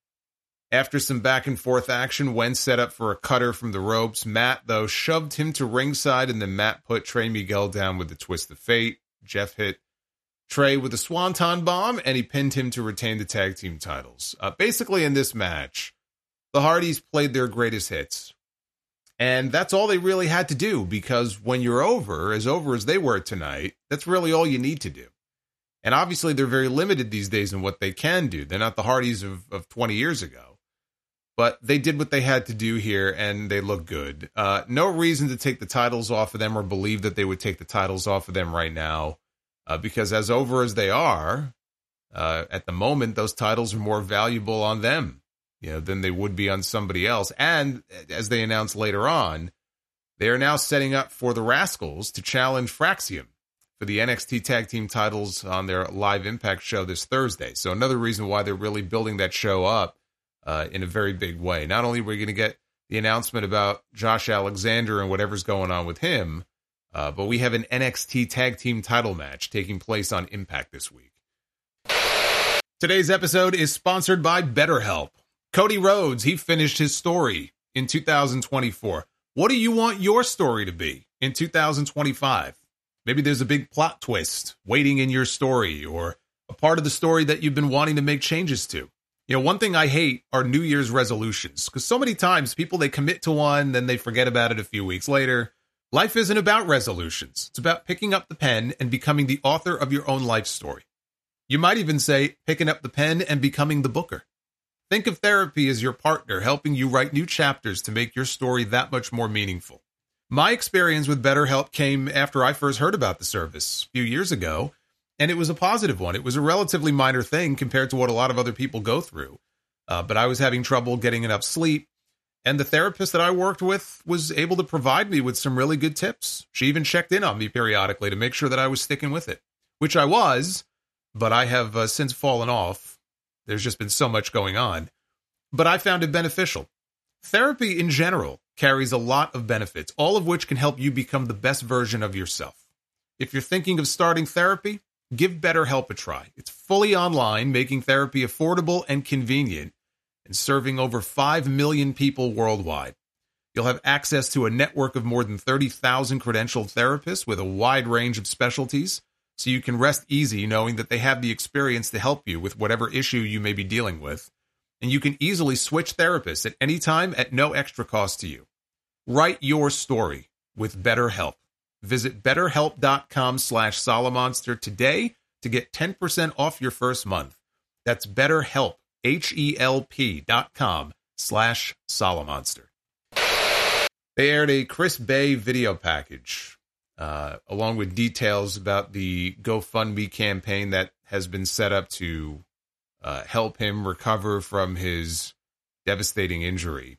After some back-and-forth action, Wentz set up for a cutter from the ropes. Matt, though, shoved him to ringside, and then Matt put Trey Miguel down with the twist of fate. Jeff hit Trey with a swanton bomb, and he pinned him to retain the tag team titles. Uh, basically, in this match, the Hardys played their greatest hits. And that's all they really had to do, because when you're over, as over as they were tonight, that's really all you need to do. And obviously, they're very limited these days in what they can do. They're not the Hardys of, of twenty years ago. But they did what they had to do here, and they look good. Uh, no reason to take the titles off of them or believe that they would take the titles off of them right now, uh, because as over as they are, uh, at the moment, those titles are more valuable on them, you know, than they would be on somebody else. And as they announced later on, they are now setting up for the Rascals to challenge Fraxium for the N X T Tag Team titles on their Live Impact show this Thursday. So another reason why they're really building that show up Uh, in a very big way. Not only are we going to get the announcement about Josh Alexander and whatever's going on with him, uh, but we have an N X T Tag Team title match taking place on Impact this week. Today's episode is sponsored by BetterHelp. Cody Rhodes, he finished his story in two thousand twenty-four. What do you want your story to be in two thousand twenty-five? Maybe there's a big plot twist waiting in your story, or a part of the story that you've been wanting to make changes to. You know, one thing I hate are New Year's resolutions, because so many times people, they commit to one, then they forget about it a few weeks later. Life isn't about resolutions. It's about picking up the pen and becoming the author of your own life story. You might even say picking up the pen and becoming the booker. Think of therapy as your partner, helping you write new chapters to make your story that much more meaningful. My experience with BetterHelp came after I first heard about the service a few years ago. And it was a positive one. It was a relatively minor thing compared to what a lot of other people go through. Uh, but I was having trouble getting enough sleep. And the therapist that I worked with was able to provide me with some really good tips. She even checked in on me periodically to make sure that I was sticking with it, which I was, but I have uh, since fallen off. There's just been so much going on. But I found it beneficial. Therapy in general carries a lot of benefits, all of which can help you become the best version of yourself. If you're thinking of starting therapy, give BetterHelp a try. It's fully online, making therapy affordable and convenient, and serving over five million people worldwide. You'll have access to a network of more than thirty thousand credentialed therapists with a wide range of specialties, so you can rest easy knowing that they have the experience to help you with whatever issue you may be dealing with. And you can easily switch therapists at any time at no extra cost to you. Write your story with BetterHelp. Visit betterhelp.com slash Solomonster today to get ten percent off your first month. That's BetterHelp, H-E-L-P dot com slash Solomonster. They aired a Chris Bay video package, uh, along with details about the GoFundMe campaign that has been set up to uh, help him recover from his devastating injury.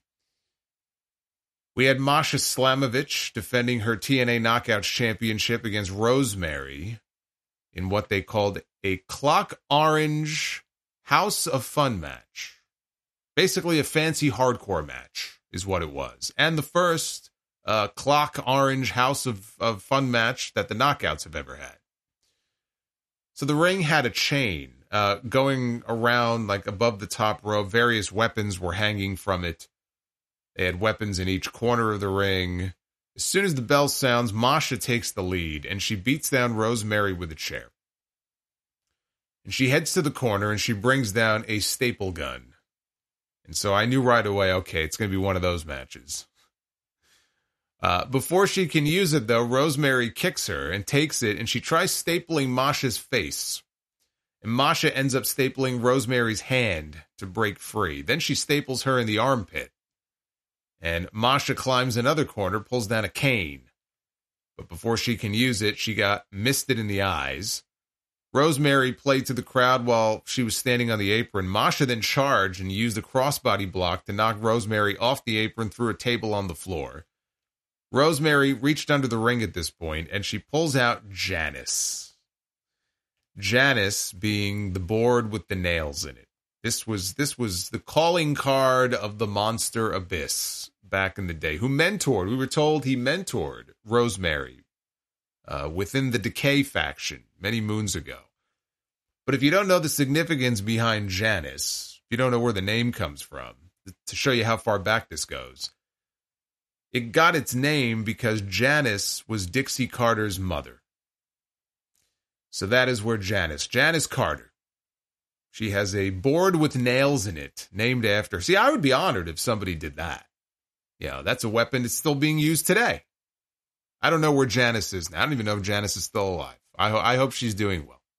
We had Masha Slamovich defending her T N A Knockouts championship against Rosemary in what they called a Clock Orange House of Fun match. Basically a fancy hardcore match is what it was. And the first uh, Clock Orange House of, of Fun match that the Knockouts have ever had. So the ring had a chain uh, going around like above the top row. Various weapons were hanging from it. They had weapons in each corner of the ring. As soon as the bell sounds, Masha takes the lead, and she beats down Rosemary with a chair. And she heads to the corner, and she brings down a staple gun. And so I knew right away, okay, it's going to be one of those matches. Uh, before she can use it, though, Rosemary kicks her and takes it, and she tries stapling Masha's face. And Masha ends up stapling Rosemary's hand to break free. Then she staples her in the armpit. And Masha climbs another corner, pulls down a cane. But before she can use it, she got misted in the eyes. Rosemary played to the crowd while she was standing on the apron. Masha then charged and used a crossbody block to knock Rosemary off the apron through a table on the floor. Rosemary reached under the ring at this point, and she pulls out Janice. Janice being the board with the nails in it. This was this was the calling card of the Monster Abyss back in the day, who mentored, we were told he mentored Rosemary uh, within the Decay faction many moons ago. But if you don't know the significance behind Janice, if you don't know where the name comes from, to show you how far back this goes, it got its name because Janice was Dixie Carter's mother. So that is where Janice, Janice Carter. She has a board with nails in it, named after. See, I would be honored if somebody did that. You know, that's a weapon that's still being used today. I don't know where Janice is now. I don't even know if Janice is still alive. I, ho- I hope she's doing well.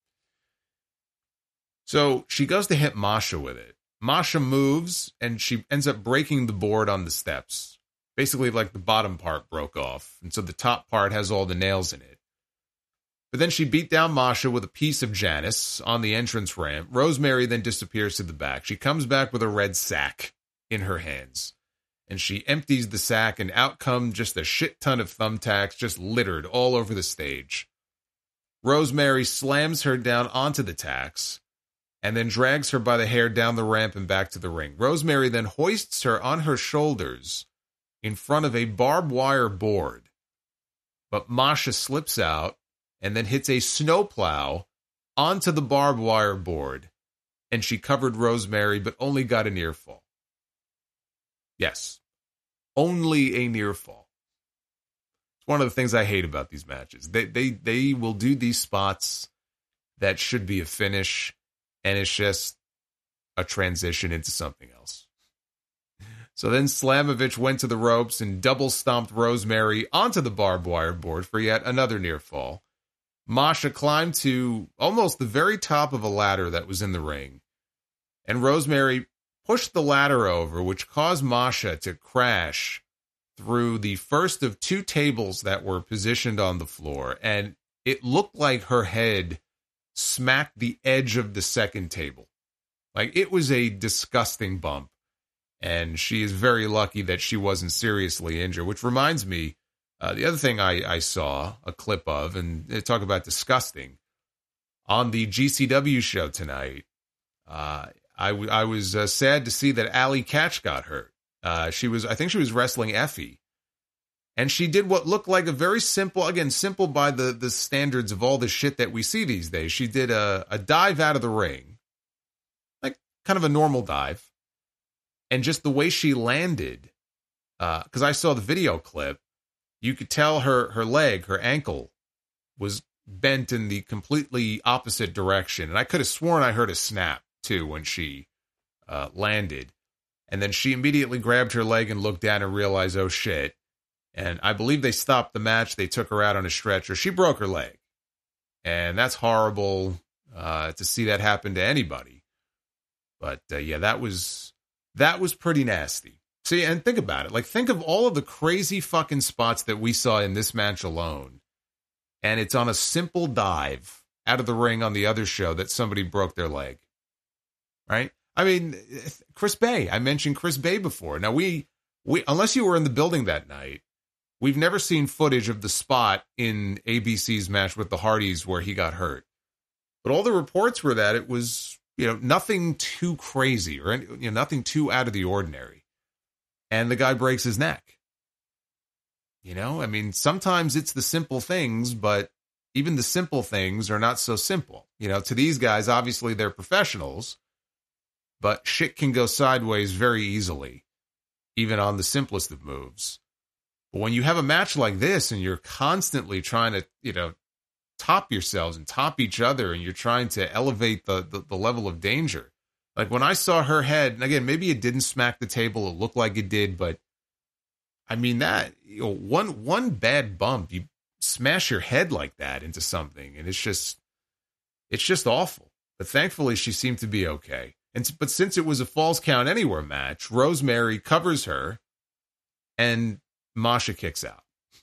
So she goes to hit Masha with it. Masha moves, and she ends up breaking the board on the steps. Basically, like the bottom part broke off, and so the top part has all the nails in it. But then she beat down Masha with a piece of Janice on the entrance ramp. Rosemary then disappears to the back. She comes back with a red sack in her hands. And she empties the sack, and out come just a shit ton of thumbtacks just littered all over the stage. Rosemary slams her down onto the tacks and then drags her by the hair down the ramp and back to the ring. Rosemary then hoists her on her shoulders in front of a barbed wire board. But Masha slips out and then hits a snowplow onto the barbed wire board, and she covered Rosemary, but only got a near fall. Yes, only a near fall. It's one of the things I hate about these matches. They they they will do these spots that should be a finish, and it's just a transition into something else. So then Slamovich went to the ropes and double stomped Rosemary onto the barbed wire board for yet another near fall. Masha climbed to almost the very top of a ladder that was in the ring, and Rosemary pushed the ladder over, which caused Masha to crash through the first of two tables that were positioned on the floor, and it looked like her head smacked the edge of the second table. Like, it was a disgusting bump, and she is very lucky that she wasn't seriously injured, which reminds me, Uh, the other thing I, I saw a clip of, and they talk about disgusting, on the G C W show tonight, uh, I, w- I was uh, sad to see that Allie Katch got hurt. Uh, she was, I think she was wrestling Effie, and she did what looked like a very simple, again, simple by the, the standards of all the shit that we see these days. She did a, a dive out of the ring, like kind of a normal dive, and just the way she landed, because uh, I saw the video clip, you could tell her her leg, her ankle, was bent in the completely opposite direction. And I could have sworn I heard a snap, too, when she uh, landed. And then she immediately grabbed her leg and looked down and realized, oh, shit. And I believe they stopped the match. They took her out on a stretcher. She broke her leg. And that's horrible uh, to see that happen to anybody. But, uh, yeah, that was that was pretty nasty. See, and think about it. Like, think of all of the crazy fucking spots that we saw in this match alone. And it's on a simple dive out of the ring on the other show that somebody broke their leg. Right? I mean, Chris Bay. I mentioned Chris Bay before. Now, we, we unless you were in the building that night, we've never seen footage of the spot in A B C's match with the Hardys where he got hurt. But all the reports were that it was, you know, nothing too crazy or any, you know, nothing too out of the ordinary. And the guy breaks his neck. You know, I mean, sometimes it's the simple things, but even the simple things are not so simple. You know, to these guys, obviously they're professionals, but shit can go sideways very easily, even on the simplest of moves. But when you have a match like this and you're constantly trying to, you know, top yourselves and top each other, and you're trying to elevate the, the, the level of danger. Like when I saw her head, and again, maybe it didn't smack the table, it looked like it did, but I mean that, you know, one one bad bump, you smash your head like that into something, and it's just, it's just awful. But thankfully, she seemed to be okay. And but since it was a Falls Count Anywhere match, Rosemary covers her, and Masha kicks out.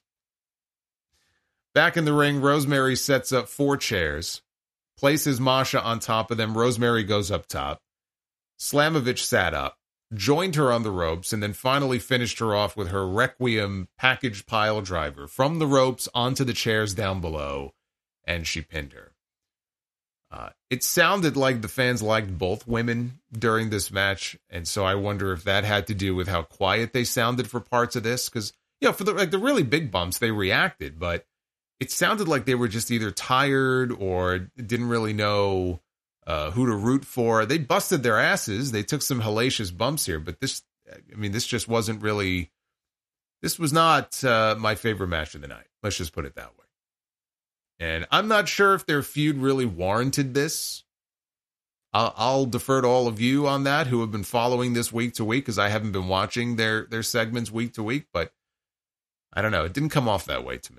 Back in the ring, Rosemary sets up four chairs, places Masha on top of them. Rosemary goes up top. Slamovich sat up, joined her on the ropes, and then finally finished her off with her Requiem package pile driver from the ropes onto the chairs down below, and she pinned her. Uh, it sounded like the fans liked both women during this match, and so I wonder if that had to do with how quiet they sounded for parts of this, because, you know, for the, like, the really big bumps, they reacted, but it sounded like they were just either tired or didn't really know uh, who to root for. They busted their asses. They took some hellacious bumps here, but this, I mean, this just wasn't really, this was not uh, my favorite match of the night. Let's just put it that way. And I'm not sure if their feud really warranted this. I'll, I'll defer to all of you on that who have been following this week to week, because I haven't been watching their, their segments week to week, but I don't know. It didn't come off that way to me.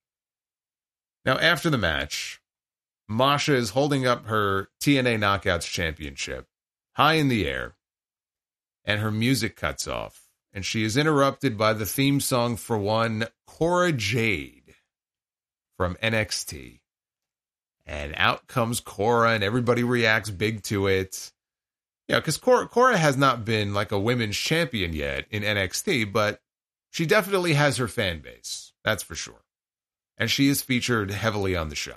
Now, after the match, Masha is holding up her T N A Knockouts Championship high in the air, and her music cuts off, and she is interrupted by the theme song for one, Cora Jade from N X T. And out comes Cora, and everybody reacts big to it. Yeah, because Cora, Cora has not been like a women's champion yet in N X T, but she definitely has her fan base. That's for sure. And she is featured heavily on the show.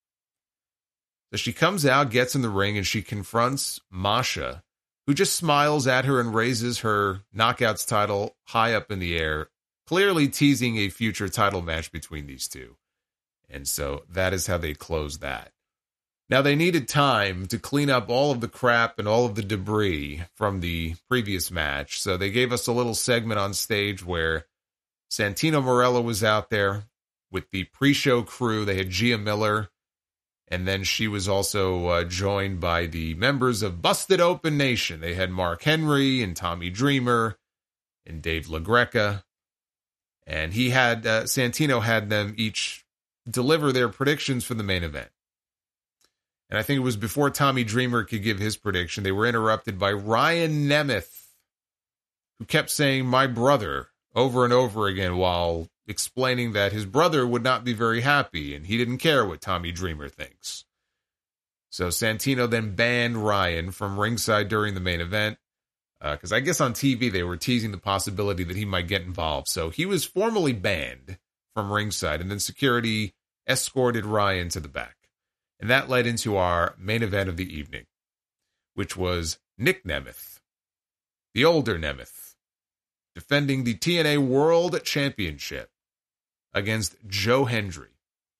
So she comes out, gets in the ring, and she confronts Masha, who just smiles at her and raises her Knockouts title high up in the air, clearly teasing a future title match between these two. And so that is how they close that. Now, they needed time to clean up all of the crap and all of the debris from the previous match, so they gave us a little segment on stage where Santino Marella was out there with the pre-show crew. They had Gia Miller, and then she was also uh, joined by the members of Busted Open Nation. They had Mark Henry and Tommy Dreamer and Dave LaGreca, and he had uh, Santino had them each deliver their predictions for the main event. And I think it was before Tommy Dreamer could give his prediction, they were interrupted by Ryan Nemeth, who kept saying "my brother" over and over again while explaining that his brother would not be very happy and he didn't care what Tommy Dreamer thinks. So Santino then banned Ryan from ringside during the main event, because uh, I guess on T V they were teasing the possibility that he might get involved. So he was formally banned from ringside, and then security escorted Ryan to the back. And that led into our main event of the evening, which was Nick Nemeth, the older Nemeth, defending the T N A World Championship against Joe Hendry.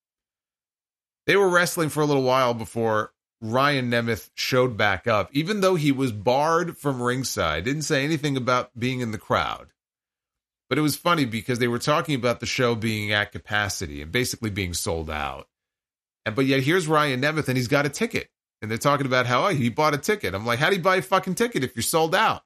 They were wrestling for a little while before Ryan Nemeth showed back up, even though he was barred from ringside, didn't say anything about being in the crowd. But it was funny because they were talking about the show being at capacity and basically being sold out. And but yet here's Ryan Nemeth and he's got a ticket. And they're talking about how, oh, he bought a ticket. I'm like, how do you buy a fucking ticket if you're sold out?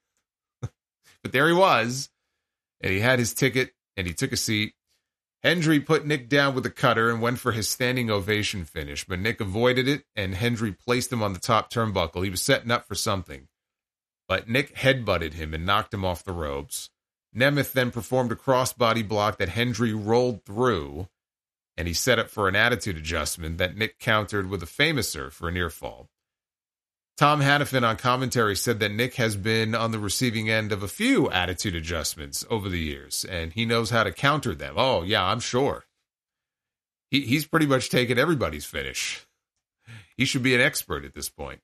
But there he was. And he had his ticket and he took a seat. Hendry put Nick down with a cutter and went for his standing ovation finish. But Nick avoided it and Hendry placed him on the top turnbuckle. He was setting up for something. But Nick headbutted him and knocked him off the ropes. Nemeth then performed a crossbody block that Hendry rolled through, and he set up for an attitude adjustment that Nick countered with a famouser for a near fall. Tom Hannafin on commentary said that Nick has been on the receiving end of a few attitude adjustments over the years, and he knows how to counter them. Oh, yeah, I'm sure. He, he's pretty much taken everybody's finish. He should be an expert at this point.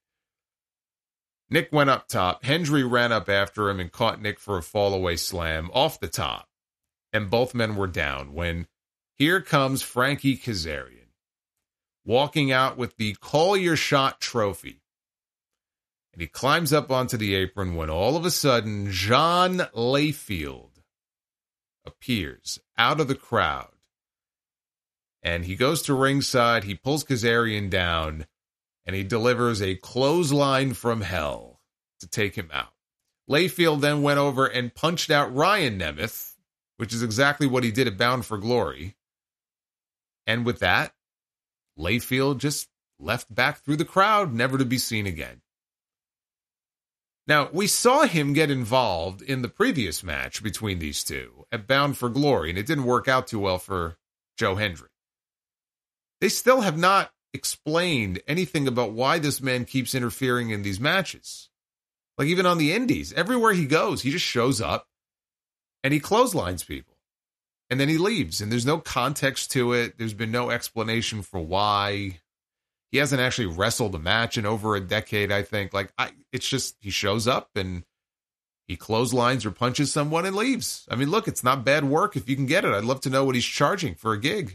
Nick went up top. Hendry ran up after him and caught Nick for a fall-away slam off the top. And both men were down when here comes Frankie Kazarian, walking out with the Call Your Shot trophy. And he climbs up onto the apron when all of a sudden John Layfield appears out of the crowd. And he goes to ringside. He pulls Kazarian down. And he delivers a clothesline from hell to take him out. Layfield then went over and punched out Ryan Nemeth, which is exactly what he did at Bound for Glory. And with that, Layfield just left back through the crowd, never to be seen again. Now, we saw him get involved in the previous match between these two at Bound for Glory, and it didn't work out too well for Joe Hendry. They still have not explained anything about why this man keeps interfering in these matches. Like even on the indies, everywhere he goes, he just shows up and he clotheslines people and then he leaves and there's no context to it. There's been no explanation for why. He hasn't actually wrestled a match in over a decade, I think. Like I, it's just he shows up and he clotheslines or punches someone and leaves. I mean, look, it's not bad work if you can get it. I'd love to know what he's charging for a gig.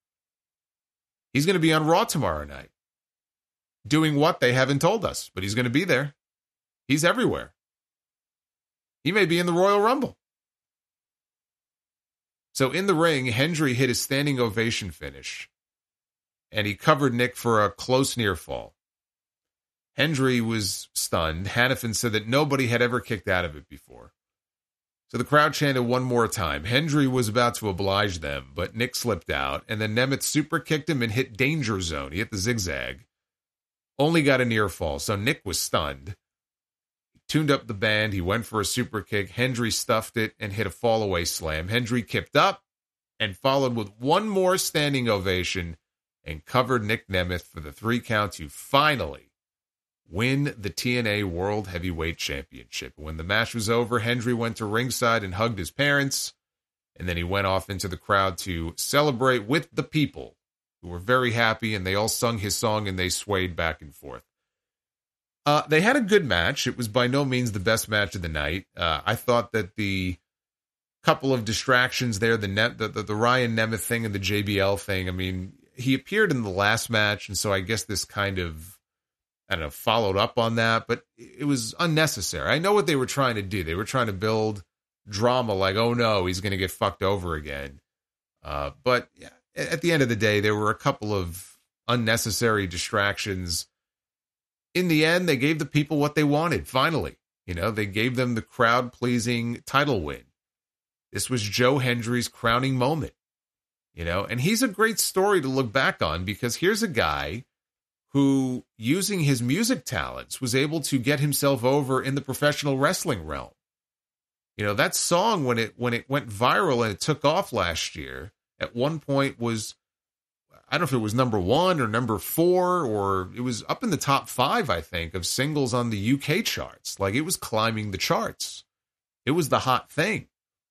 He's going to be on Raw tomorrow night. Doing what? They haven't told us, but he's going to be there. He's everywhere. He may be in the Royal Rumble. So in the ring, Hendry hit his standing ovation finish, and he covered Nick for a close near fall. Hendry was stunned. Hannafin said that nobody had ever kicked out of it before. So the crowd chanted one more time. Hendry was about to oblige them, but Nick slipped out, and then Nemeth super kicked him and hit Danger Zone. He hit the zigzag. Only got a near fall, so Nick was stunned. He tuned up the band. He went for a super kick. Hendry stuffed it and hit a fall-away slam. Hendry kicked up and followed with one more standing ovation and covered Nick Nemeth for the three count to finally win the T N A World Heavyweight Championship. When the match was over, Hendry went to ringside and hugged his parents, and then he went off into the crowd to celebrate with the people, who were very happy, and they all sung his song, and they swayed back and forth. Uh, they had a good match. It was by no means the best match of the night. Uh, I thought that the couple of distractions there, the, net, the, the, the Ryan Nemeth thing and the J B L thing, I mean, he appeared in the last match, and so I guess this kind of, I don't know, followed up on that, but it was unnecessary. I know what they were trying to do. They were trying to build drama like, oh no, he's going to get fucked over again. Uh, but yeah, at the end of the day, there were a couple of unnecessary distractions. In the end, they gave the people what they wanted, finally. You know, they gave them the crowd-pleasing title win. This was Joe Hendry's crowning moment. You know, and he's a great story to look back on because here's a guy who, using his music talents, was able to get himself over in the professional wrestling realm. You know, that song, when it when it went viral and it took off last year, at one point was, I don't know if it was number one or number four, or it was up in the top five, I think, of singles on the U K charts. Like, it was climbing the charts. It was the hot thing.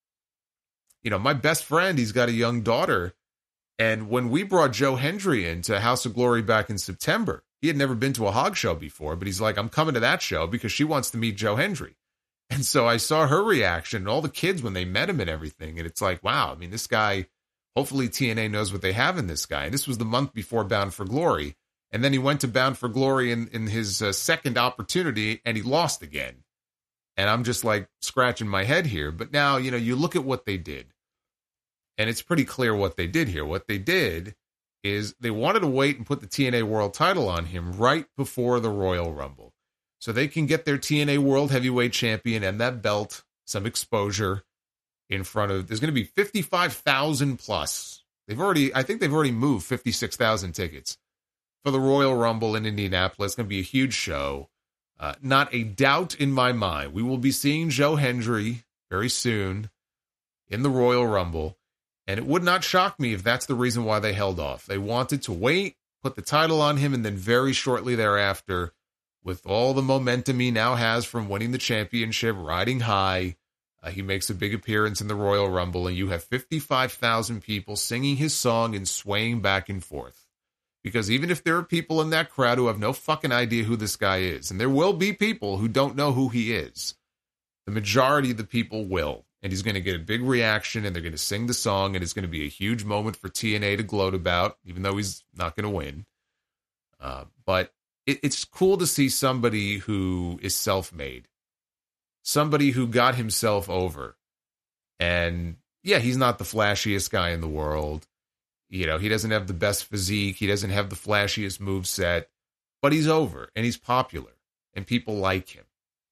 You know, my best friend, he's got a young daughter, and when we brought Joe Hendry into House of Glory back in September, he had never been to a Hog show before, but he's like, I'm coming to that show because she wants to meet Joe Hendry. And so I saw her reaction and all the kids when they met him and everything, and it's like, wow, I mean, this guy, hopefully T N A knows what they have in this guy. And this was the month before Bound for Glory, and then he went to Bound for Glory in, in his uh, second opportunity, and he lost again. And I'm just like scratching my head here. But now, you know, you look at what they did. And it's pretty clear what they did here. What they did is they wanted to wait and put the T N A World title on him right before the Royal Rumble. So they can get their T N A World Heavyweight Champion and that belt some exposure in front of, there's going to be fifty-five thousand plus. They've already, I think they've already moved fifty-six thousand tickets for the Royal Rumble in Indianapolis. It's going to be a huge show. Uh, not a doubt in my mind. We will be seeing Joe Hendry very soon in the Royal Rumble. And it would not shock me if that's the reason why they held off. They wanted to wait, put the title on him, and then very shortly thereafter, with all the momentum he now has from winning the championship, riding high, uh, he makes a big appearance in the Royal Rumble, and you have fifty-five thousand people singing his song and swaying back and forth. Because even if there are people in that crowd who have no fucking idea who this guy is, and there will be people who don't know who he is, the majority of the people will. And he's going to get a big reaction, and they're going to sing the song, and it's going to be a huge moment for T N A to gloat about, even though he's not going to win. Uh, but it, it's cool to see somebody who is self-made, somebody who got himself over. And, yeah, he's not the flashiest guy in the world. You know, he doesn't have the best physique. He doesn't have the flashiest moveset. But he's over, and he's popular, and people like him.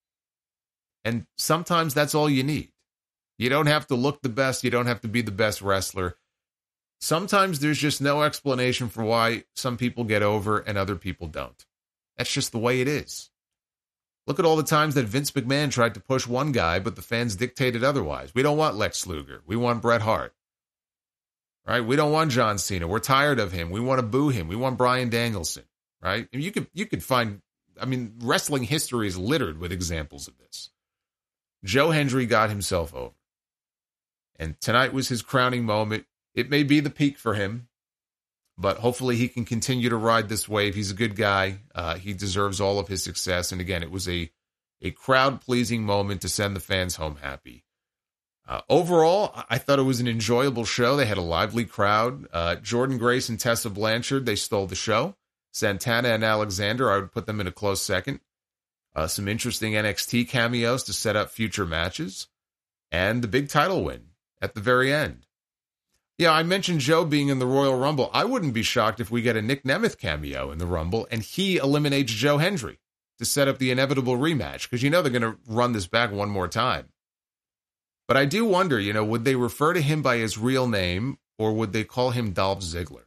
And sometimes that's all you need. You don't have to look the best. You don't have to be the best wrestler. Sometimes there's just no explanation for why some people get over and other people don't. That's just the way it is. Look at all the times that Vince McMahon tried to push one guy, but the fans dictated otherwise. We don't want Lex Luger. We want Bret Hart. Right? We don't want John Cena. We're tired of him. We want to boo him. We want Bryan Danielson. Right? And you could you could find, I mean, wrestling history is littered with examples of this. Joe Hendry got himself over. And tonight was his crowning moment. It may be the peak for him, but hopefully he can continue to ride this wave. He's a good guy. Uh, he deserves all of his success. And again, it was a, a crowd-pleasing moment to send the fans home happy. Uh, overall, I thought it was an enjoyable show. They had a lively crowd. Uh, Jordan Grace and Tessa Blanchard, they stole the show. Santana and Alexander, I would put them in a close second. Uh, some interesting N X T cameos to set up future matches. And the big title win at the very end. Yeah, I mentioned Joe being in the Royal Rumble. I wouldn't be shocked if we get a Nick Nemeth cameo in the Rumble and he eliminates Joe Hendry to set up the inevitable rematch, because you know they're going to run this back one more time. But I do wonder, you know, would they refer to him by his real name or would they call him Dolph Ziggler?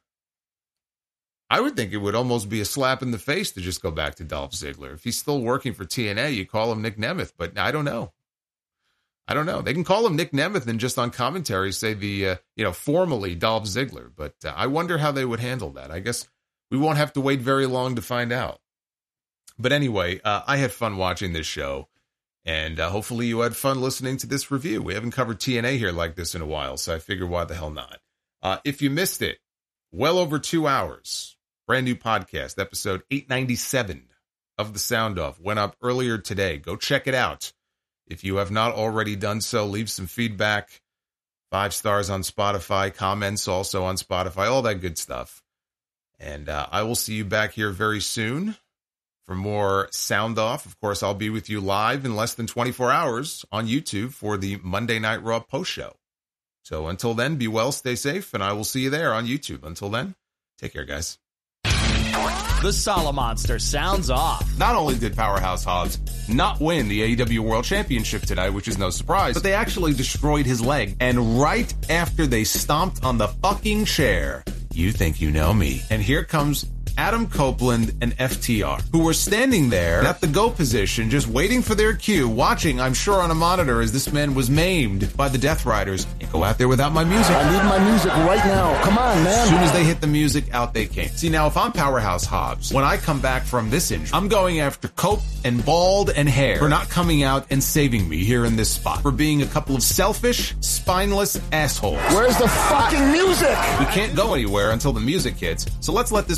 I would think it would almost be a slap in the face to just go back to Dolph Ziggler. If he's still working for T N A, you call him Nick Nemeth, but I don't know. I don't know. They can call him Nick Nemeth and just on commentary say the, uh, you know, formally Dolph Ziggler. But uh, I wonder how they would handle that. I guess we won't have to wait very long to find out. But anyway, uh, I had fun watching this show. And uh, hopefully you had fun listening to this review. We haven't covered T N A here like this in a while, so I figured why the hell not. Uh, if you missed it, well over two hours. Brand new podcast, episode eight ninety-seven of The Sound Off. Went up earlier today. Go check it out. If you have not already done so, leave some feedback, five stars on Spotify, comments also on Spotify, all that good stuff. And uh, I will see you back here very soon for more Sound Off. Of course, I'll be with you live in less than twenty-four hours on YouTube for the Monday Night Raw post show. So until then, be well, stay safe, and I will see you there on YouTube. Until then, take care, guys. The Solomonster sounds off. Not only did Powerhouse Hobbs not win the A E W World Championship today, which is no surprise, but they actually destroyed his leg. And right after they stomped on the fucking chair, you think you know me. And here comes Adam Copeland and F T R, who were standing there at the go position, just waiting for their cue, watching, I'm sure, on a monitor as this man was maimed by the Death Riders. Can't go out there without my music. I need my music right now. Come on, man. As soon as they hit the music, out they came. See, now, if I'm Powerhouse Hobbs, when I come back from this injury, I'm going after Cope and Bald and Hair for not coming out and saving me here in this spot, for being a couple of selfish, spineless assholes. Where's the fucking music? We can't go anywhere until the music hits, so let's let this poor fuck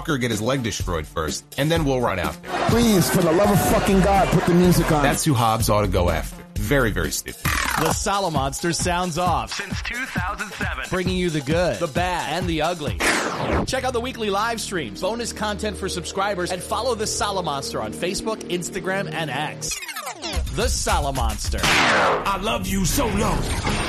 fucker get his leg destroyed first, and then we'll run after him. Please, for the love of fucking God, put the music on. That's who Hobbs ought to go after. Very, very stupid. The Salamonster sounds off. Since two thousand seven. Bringing you the good, the bad, and the ugly. Check out the weekly live streams, bonus content for subscribers, and follow the Salamonster on Facebook, Instagram, and X. The Salamonster. I love you so long.